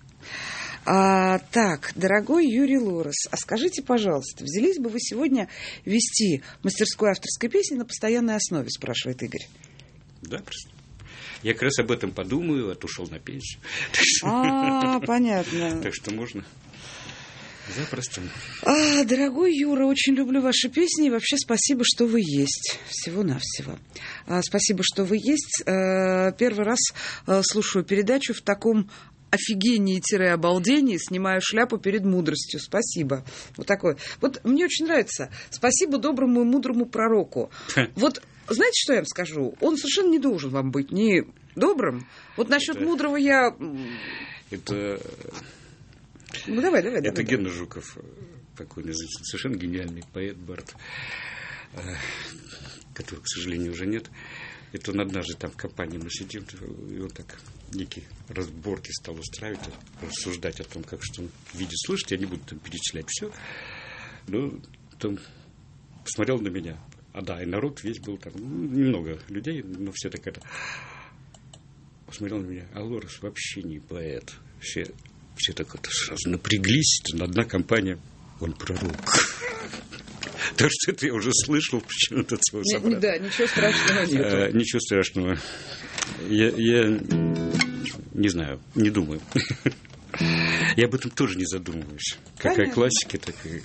Так, дорогой Юрий Лорес, а скажите, пожалуйста, взялись бы вы сегодня вести мастерскую авторской песни на постоянной основе, спрашивает Игорь. Да, просто. Я как раз об этом подумаю, а то ушел на пенсию. Понятно. Так что можно запросто. Дорогой Юра, очень люблю ваши песни. И вообще спасибо, что вы есть. Всего-навсего. Спасибо, что вы есть. Первый раз слушаю передачу в таком офигении-обалдении, снимаю шляпу перед мудростью. Спасибо. Вот такое. Вот мне очень нравится. Спасибо доброму и мудрому пророку. Вот знаете, что я вам скажу? Он совершенно не должен вам быть ни добрым. Вот насчет мудрого я... Это... Ну, давай. Это Гена Жуков, покойный, совершенно гениальный поэт, бард, которого, к сожалению, уже нет. Это он однажды там в компании мы сидим, и он так некие разборки стал устраивать, рассуждать о том, как что он видит, слышит. Я не буду там перечислять все. Но там посмотрел на меня. И народ весь был там, немного людей, но все так это... Посмотрел на меня, Лорес вообще не поэт. Все так это сразу напряглись, одна компания, он пророк. Так что это я уже слышал, почему это целый собрат. Да, ничего страшного нет. Ничего страшного. Я не знаю, не думаю. Я об этом тоже не задумываюсь. Какая классика, так и...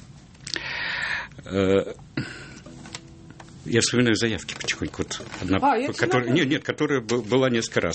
Я вспоминаю заявки потихоньку. Вот одна, которая была несколько раз.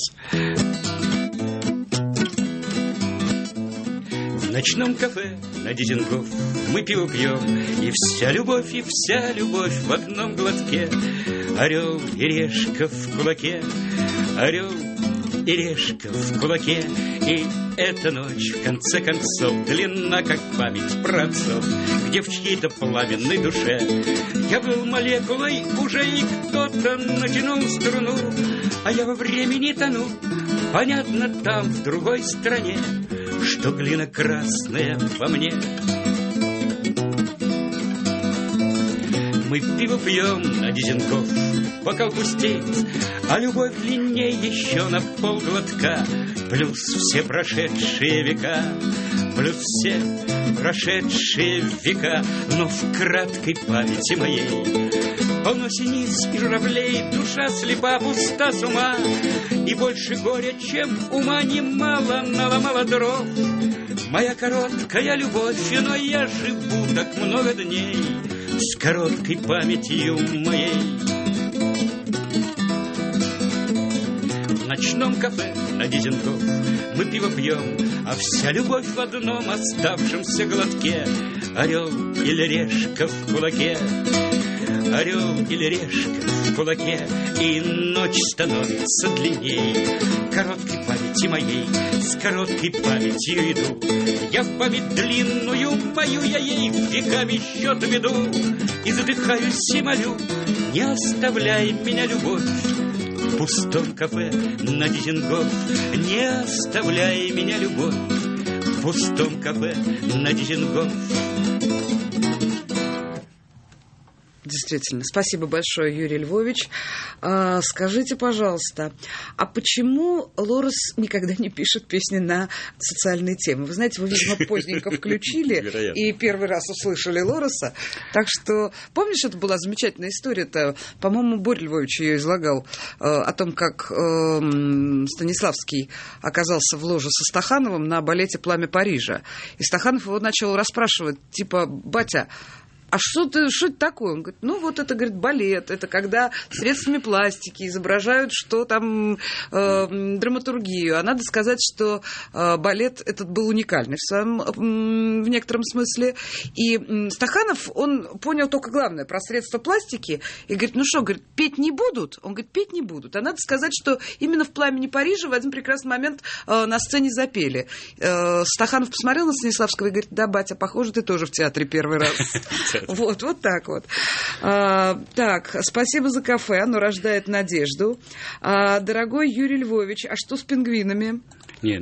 В ночном кафе на Дизингоф мы пиво пьем, и вся любовь в одном глотке. Орел и решка в кулаке, орел и решка в кулаке. И эта ночь, в конце концов, длинна, как память про отцов, где в чьей-то пламенной душе я был молекулой уже, и кто-то натянул струну, а я во времени тону. Понятно, там, в другой стране, что глина красная во мне. Мы пиво пьем на Дизингоф, бокал пустеет, а любовь длиннее еще на полглотка. Плюс все прошедшие века, но в краткой памяти моей полно синиц и журавлей, душа слепа, пуста с ума, и больше горя, чем ума, немало наломала дров. Моя короткая любовь, но я живу так много дней с короткой памятью моей. В ночном кафе на Дизингоф мы пиво пьем, а вся любовь в одном оставшемся глотке. Орел или решка в кулаке, орел или решка в кулаке, и ночь становится длинней короткой памяти моей. С короткой памятью иду, я в память длинную мою, я ей веками счет веду, и задыхаюсь и молю: не оставляй меня, любовь, в пустом кафе на Дизингоф. Не оставляй меня, любовь, в пустом кафе на Дизингоф. Действительно. Спасибо большое, Юрий Львович. Скажите, пожалуйста, а почему Лорес никогда не пишет песни на социальные темы? Вы знаете, вы, видимо, поздненько включили и первый раз услышали Лореса. Так что, помнишь, это была замечательная история-то, по-моему, Боря Львович ее излагал, о том, как Станиславский оказался в ложе со Стахановым на балете «Пламя Парижа». И Стаханов его начал расспрашивать, типа: «Батя, а что это такое?» Он говорит: ну, вот это, говорит, балет, это когда средствами пластики изображают, что там драматургию. А надо сказать, что балет этот был уникальный в некотором смысле. И Стаханов, он понял только главное про средства пластики и говорит: ну что, говорит, петь не будут? Он говорит: петь не будут. А надо сказать, что именно в «Пламени Парижа» в один прекрасный момент на сцене запели. Стаханов посмотрел на Станиславского и говорит: да, батя, похоже, ты тоже в театре первый раз. Вот так вот. Так, спасибо за кафе, оно рождает надежду. Дорогой Юрий Львович, а что с пингвинами? Не.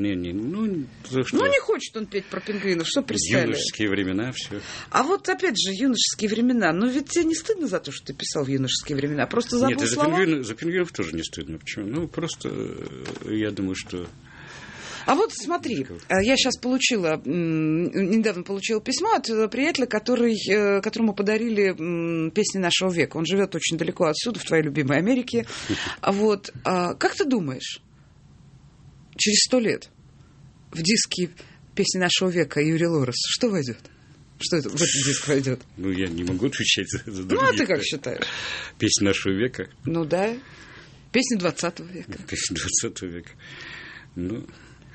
Не хочет он петь про пингвинов, что представляешь? Юношеские времена, все. А вот опять же, юношеские времена. Но ведь тебе не стыдно за то, что ты писал в юношеские времена? Просто забыл слова? Нет, за пингвинов тоже не стыдно. Почему? Ну, просто я думаю, что... А вот смотри, я сейчас недавно получила письмо от приятеля, которому подарили песни нашего века. Он живет очень далеко отсюда, в твоей любимой Америке. Вот. Как ты думаешь, через 100 лет в диске «Песни нашего века» Юрий Лорес что войдет? Что это в этот диск войдет? Ну, я не могу отвечать за других. Ну, а ты как считаешь? «Песни нашего века»? Ну, да. Песни 20 века. Песни 20 века. Ну...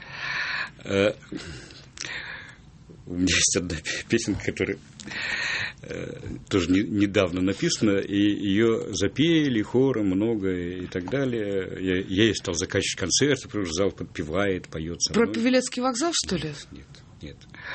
У меня есть одна песенка, которая тоже недавно написана, и ее запели хором много и так далее. Я ей стал заканчивать концерты, потому что зал подпевает, поет со мной. Про Павелецкий вокзал, что ли? Нет.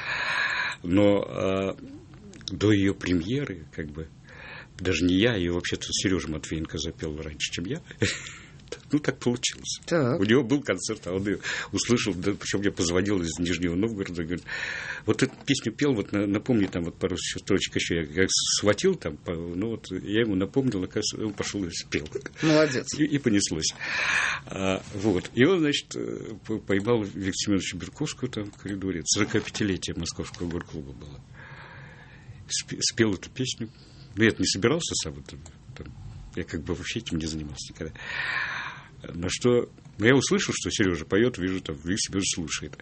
Но до ее премьеры, как бы, даже не я, ее вообще-то Сережа Матвеенко запел раньше, чем я. Ну, так получилось. Так. У него был концерт, а он ее услышал, да, причем я позвонил из Нижнего Новгорода, говорит, вот эту песню пел, вот напомни там вот пару строчек еще. Я как схватил там, ну вот я ему напомнил, оказывается, он пошел и спел. Молодец. И понеслось. Вот. И он, значит, поймал Виктора Семеновича Берковского там в коридоре. 45-летие Московского горклуба было. Спел эту песню. Но я не собирался сам там. Я как бы вообще этим не занимался никогда. На что... Ну, я услышал, что Сережа поет, вижу, там, Виктор Семенович слушает.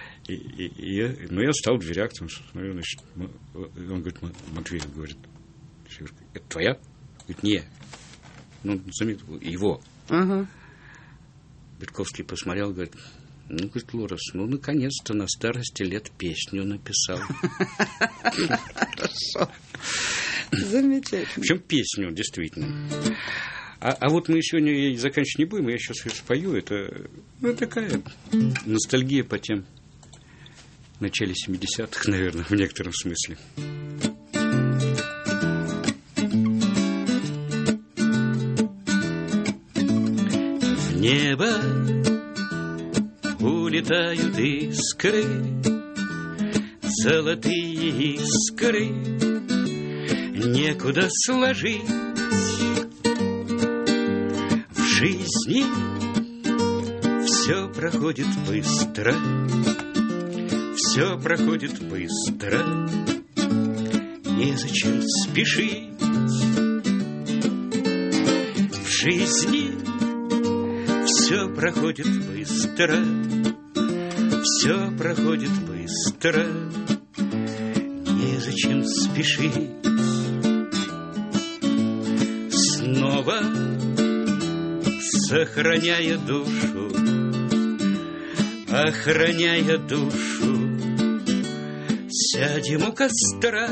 Я стал в дверях, там, смотрю, значит, он говорит, Матвеев говорит, это твоя? Говорит, не. Ну, заметил, его. Ага. Берковский посмотрел, говорит, ну, говорит, Лорес, ну, наконец-то на старости лет песню написал. Хорошо. Замечательно. Причем песню, действительно. А вот мы сегодня заканчивать не будем, я сейчас спою. Это такая ностальгия по тем начале 70-х, наверное, в некотором смысле. В небо улетают искры, золотые искры, некуда сложить. В жизни все проходит быстро, все проходит быстро, незачем спешить. В жизни все проходит быстро, все проходит быстро, незачем спешить. Снова сохраняя душу, охраняя душу, сядем у костра.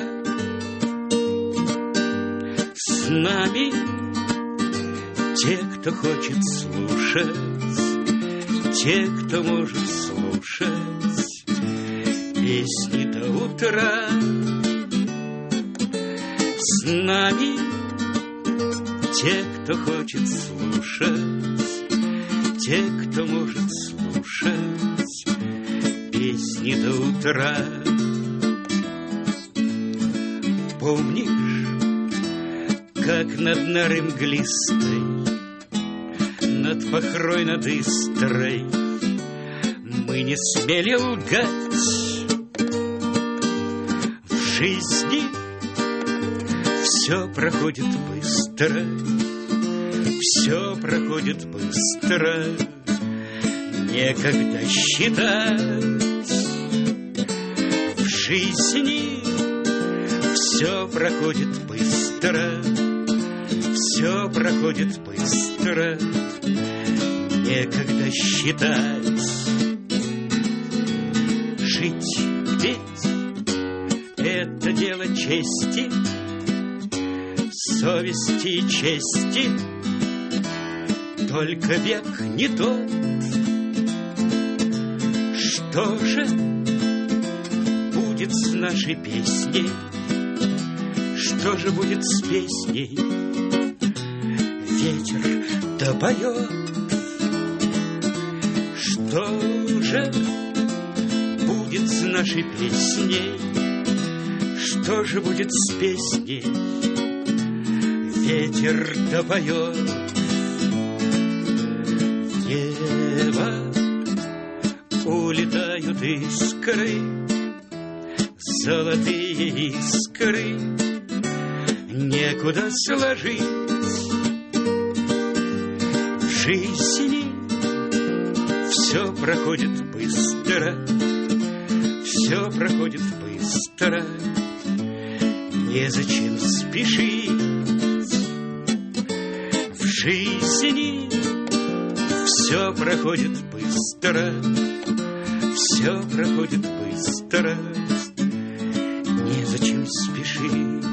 С нами те, кто хочет слушать, те, кто может слушать песни до утра. С нами те, кто хочет слушать, те, кто может слушать песни до утра. Помнишь, как над норой мглистой, над похрой, над Истрой мы не смели лгать? В жизни все проходит быстро, все проходит быстро, некогда считать. В жизни все проходит быстро, все проходит быстро, некогда считать. Жить, петь — это дело чести, совести и чести. Только век не тот. Что же будет с нашей песней? Что же будет с песней? Ветер допоет. Что же будет с нашей песней? Что же будет с песней? Ветер допоет. В небо улетают искры, золотые искры, некуда сложить. В жизни все проходит быстро, все проходит быстро, незачем спешить. В жизни все проходит быстро, все проходит быстро, незачем спешить.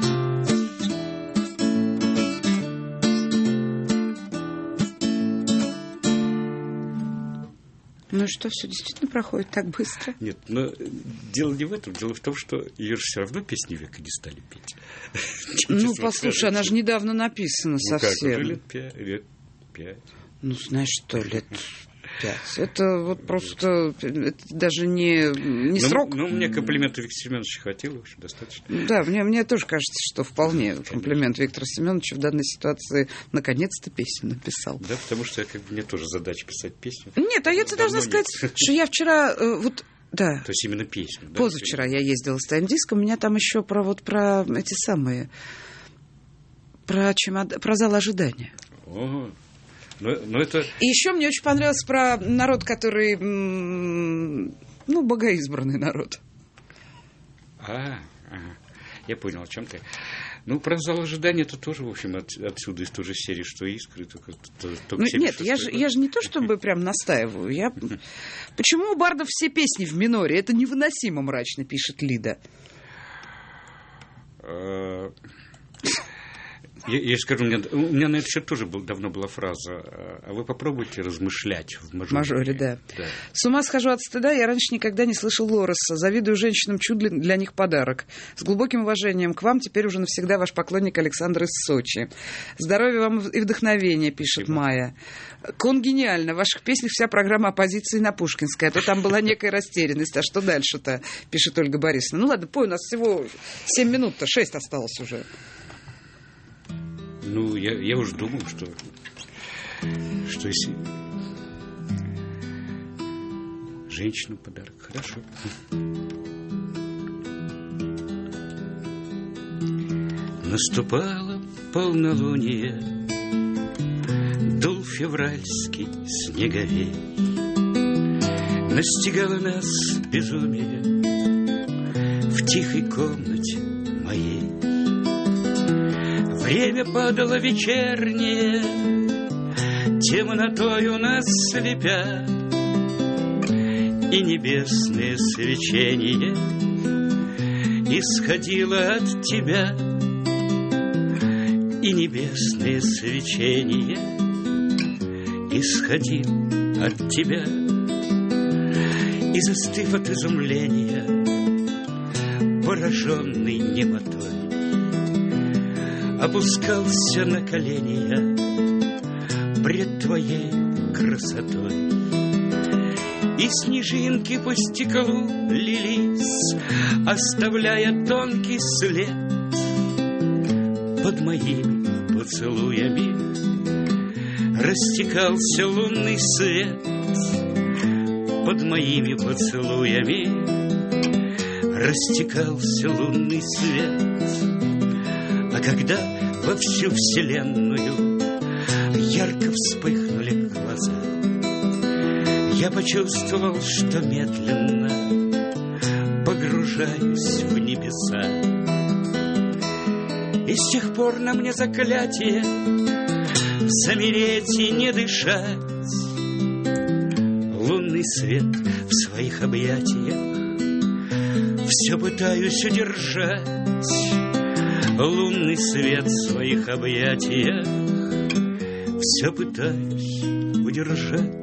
Ну и что, все действительно проходит так быстро? Нет, но дело не в этом. Дело в том, что ее же все равно песни века не стали петь. Ну, послушай, она же недавно написана совсем. Лет 5. Ну, знаешь что, лет 5. Это вот просто, это даже не срок. Ну, мне комплимента Виктора Семеновича хватило, в общем, достаточно. Да, мне тоже кажется, что вполне комплимент Виктора Семеновича в данной ситуации наконец-то песню написал. Да, потому что мне тоже задача писать песню. Нет, а я тебе должна сказать, что я вчера, да. То есть именно песню. Да? Позавчера я ездила с тайм-диском, у меня там еще про эти самые, про зал ожидания. О, но это... И еще мне очень понравилось про народ, который, богоизбранный народ. Я понял, о чем ты. Ну, про зал ожидания это тоже, в общем, отсюда из той же серии, что «Искры». Только нет, я же не то, чтобы прям настаиваю. Почему у бардов все песни в миноре? Это невыносимо мрачно, пишет Лида. Я скажу, у меня на это счет тоже давно была фраза. А вы попробуйте размышлять в мажоре. Мажоре, да. С ума схожу от стыда, я раньше никогда не слышал Лореса. Завидую женщинам, чудо для них подарок. С глубоким уважением к вам, теперь уже навсегда ваш поклонник Александр из Сочи. Здоровья вам и вдохновения, пишет Спасибо. Майя. Кон гениально. В ваших песнях вся программа оппозиции на Пушкинской. А то там была некая растерянность. А что дальше-то, пишет Ольга Борисовна. Ну ладно, пой, у нас всего 7 минут-то, 6 осталось уже. Ну, я уже думал, что если женщину подарок, хорошо. Наступало полнолуние, дул февральский снеговей, настигало нас безумие в тихой комнате моей. Время падало вечернее, темнотою нас слепя, и небесное свечение исходило от тебя, и небесное свечение исходило от тебя, и застыв от изумления, пораженный немотой, опускался на колени я пред твоей красотой. И снежинки по стеклу лились, оставляя тонкий след. Под моими поцелуями растекался лунный свет. Под моими поцелуями растекался лунный свет. А когда во всю вселенную ярко вспыхнули глаза, я почувствовал, что медленно погружаюсь в небеса. И с тех пор на мне заклятие замереть и не дышать. Лунный свет в своих объятиях все пытаюсь удержать. Лунный свет в своих объятиях все пытаюсь удержать.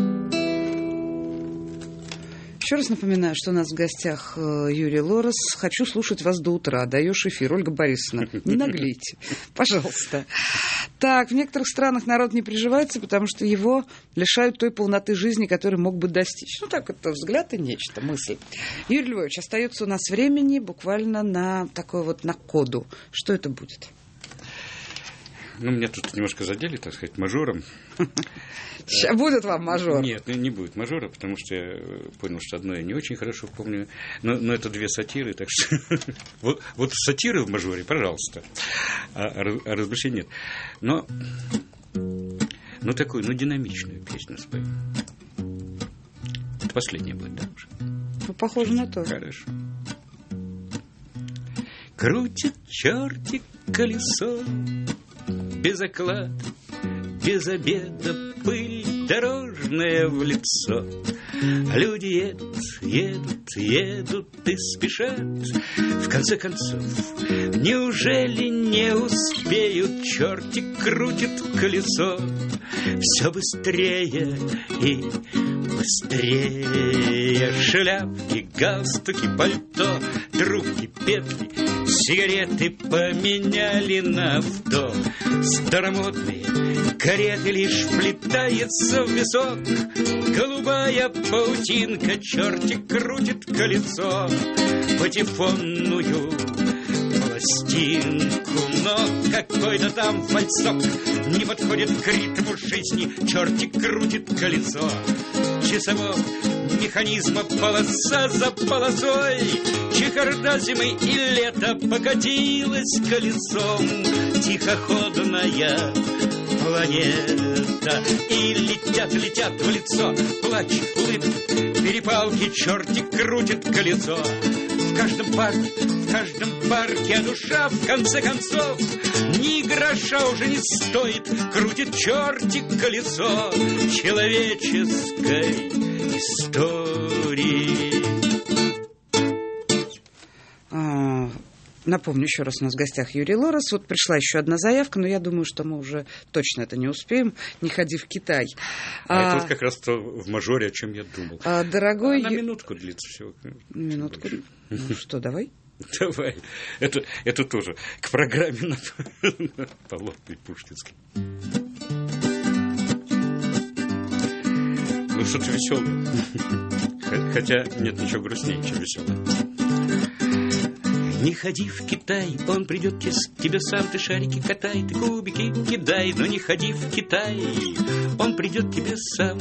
Еще раз напоминаю, что у нас в гостях Юрий Лорес. Хочу слушать вас до утра. Даешь эфир. Ольга Борисовна, не наглейте, пожалуйста. Так, в некоторых странах народ не приживается, потому что его лишают той полноты жизни, которой мог бы достичь. Ну, так, это взгляд и нечто, мысль. Юрий Львович, остается у нас времени буквально на такой вот на коду. Что это будет? Ну, меня тут немножко задели, так сказать, мажором. Сейчас будет вам мажор? Нет, не будет мажора, потому что я понял, что одно я не очень хорошо помню. Но это две сатиры, так что... Вот сатиры в мажоре, пожалуйста. А размышлений нет. Но такую, динамичную песню спою. Это последняя будет, да, уже? Ну, похоже на то. Хорошо. Крутит чертик колесо, без оклада, без обеда, пыль дорожная холодное в лицо. Люди едут, едут, едут и спешат. В конце концов, неужели не успеют? Чертик крутит колесо все быстрее и быстрее. Шляпки, галстуки, пальто, трубки, петли, сигареты поменяли на авто. Старомодные кареты лишь вплетается в висок. Голубая паутинка, чертик крутит колесо, патефонную пластинку. Но какой-то там фальцок не подходит к ритму жизни. Чертик крутит колесо часового механизма, полоса за полосой. Чехарда зимы и лета покатилась колесом. Тихоходная планета. И летят, летят в лицо плач, улыбки, перепалки. Чертик крутит колесо. В каждом парке, а душа в конце концов ни гроша уже не стоит. Крутит чертик колесо человеческой истории. Напомню еще раз, у нас в гостях Юрий Лорос. Вот пришла еще одна заявка, но я думаю, что мы уже точно это не успеем. Не ходи в Китай. Это вот как раз то в мажоре, о чем я думал. Дорогой... На минутку длится всего. Минутку. Ну что, давай? Давай. Это тоже к программе на Болотной, Пушкинской. Ну, что-то веселое. Хотя нет ничего грустнее, чем веселое. Не ходи в Китай, он придет к тебе сам. Ты шарики катай, ты кубики кидай. Но не ходи в Китай, он придет к тебе сам.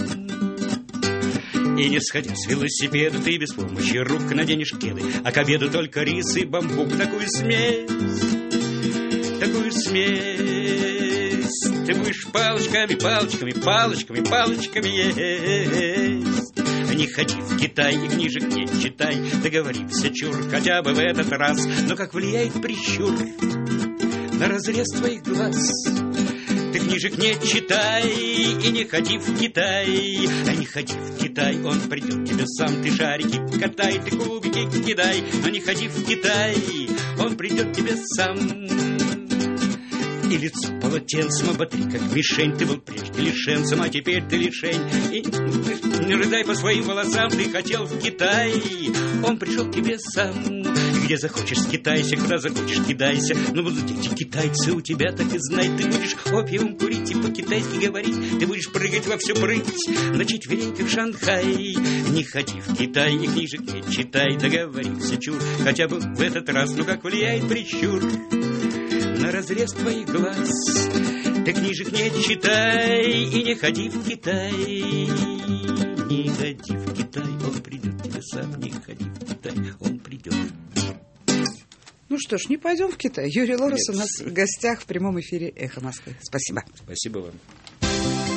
И не сходя с велосипеда, ты без помощи рук наденешь кеды, а к обеду только рис и бамбук. Такую смесь ты будешь палочками, палочками, палочками, палочками есть. Не ходи в Китай и книжек не читай, договоримся, чур, хотя бы в этот раз. Но как влияет прищур на разрез твоих глаз. Ты книжек не читай и не ходи в Китай. А не ходи в Китай, он придет к тебе сам. Ты шарики катай, ты кубики кидай. Но не ходи в Китай, он придет к тебе сам. И лицо полотенцем оботри, как мишень. Ты был прежде лишенцем, а теперь ты лишень. И не рыдай по своим волосам, ты хотел в Китай, он пришел к тебе сам. Где захочешь, скитайся, куда захочешь, кидайся. Но будут дети китайцы у тебя, так и знай. Ты будешь опиум курить и по-китайски говорить. Ты будешь прыгать во всю прыть на четвереньках в Шанхай. Не ходи в Китай и книжек не читай, договоримся, чур, хотя бы в этот раз. Ну как влияет прищур на разрез твоих глаз. Ты книжек не читай и не ходи в Китай. Не ходи в Китай, он придет к тебе сам. Не ходи в Китай, он придет. Ну что ж, не пойдем в Китай. Юрий Лорос у нас в гостях в прямом эфире «Эхо Москвы». Спасибо. Спасибо вам.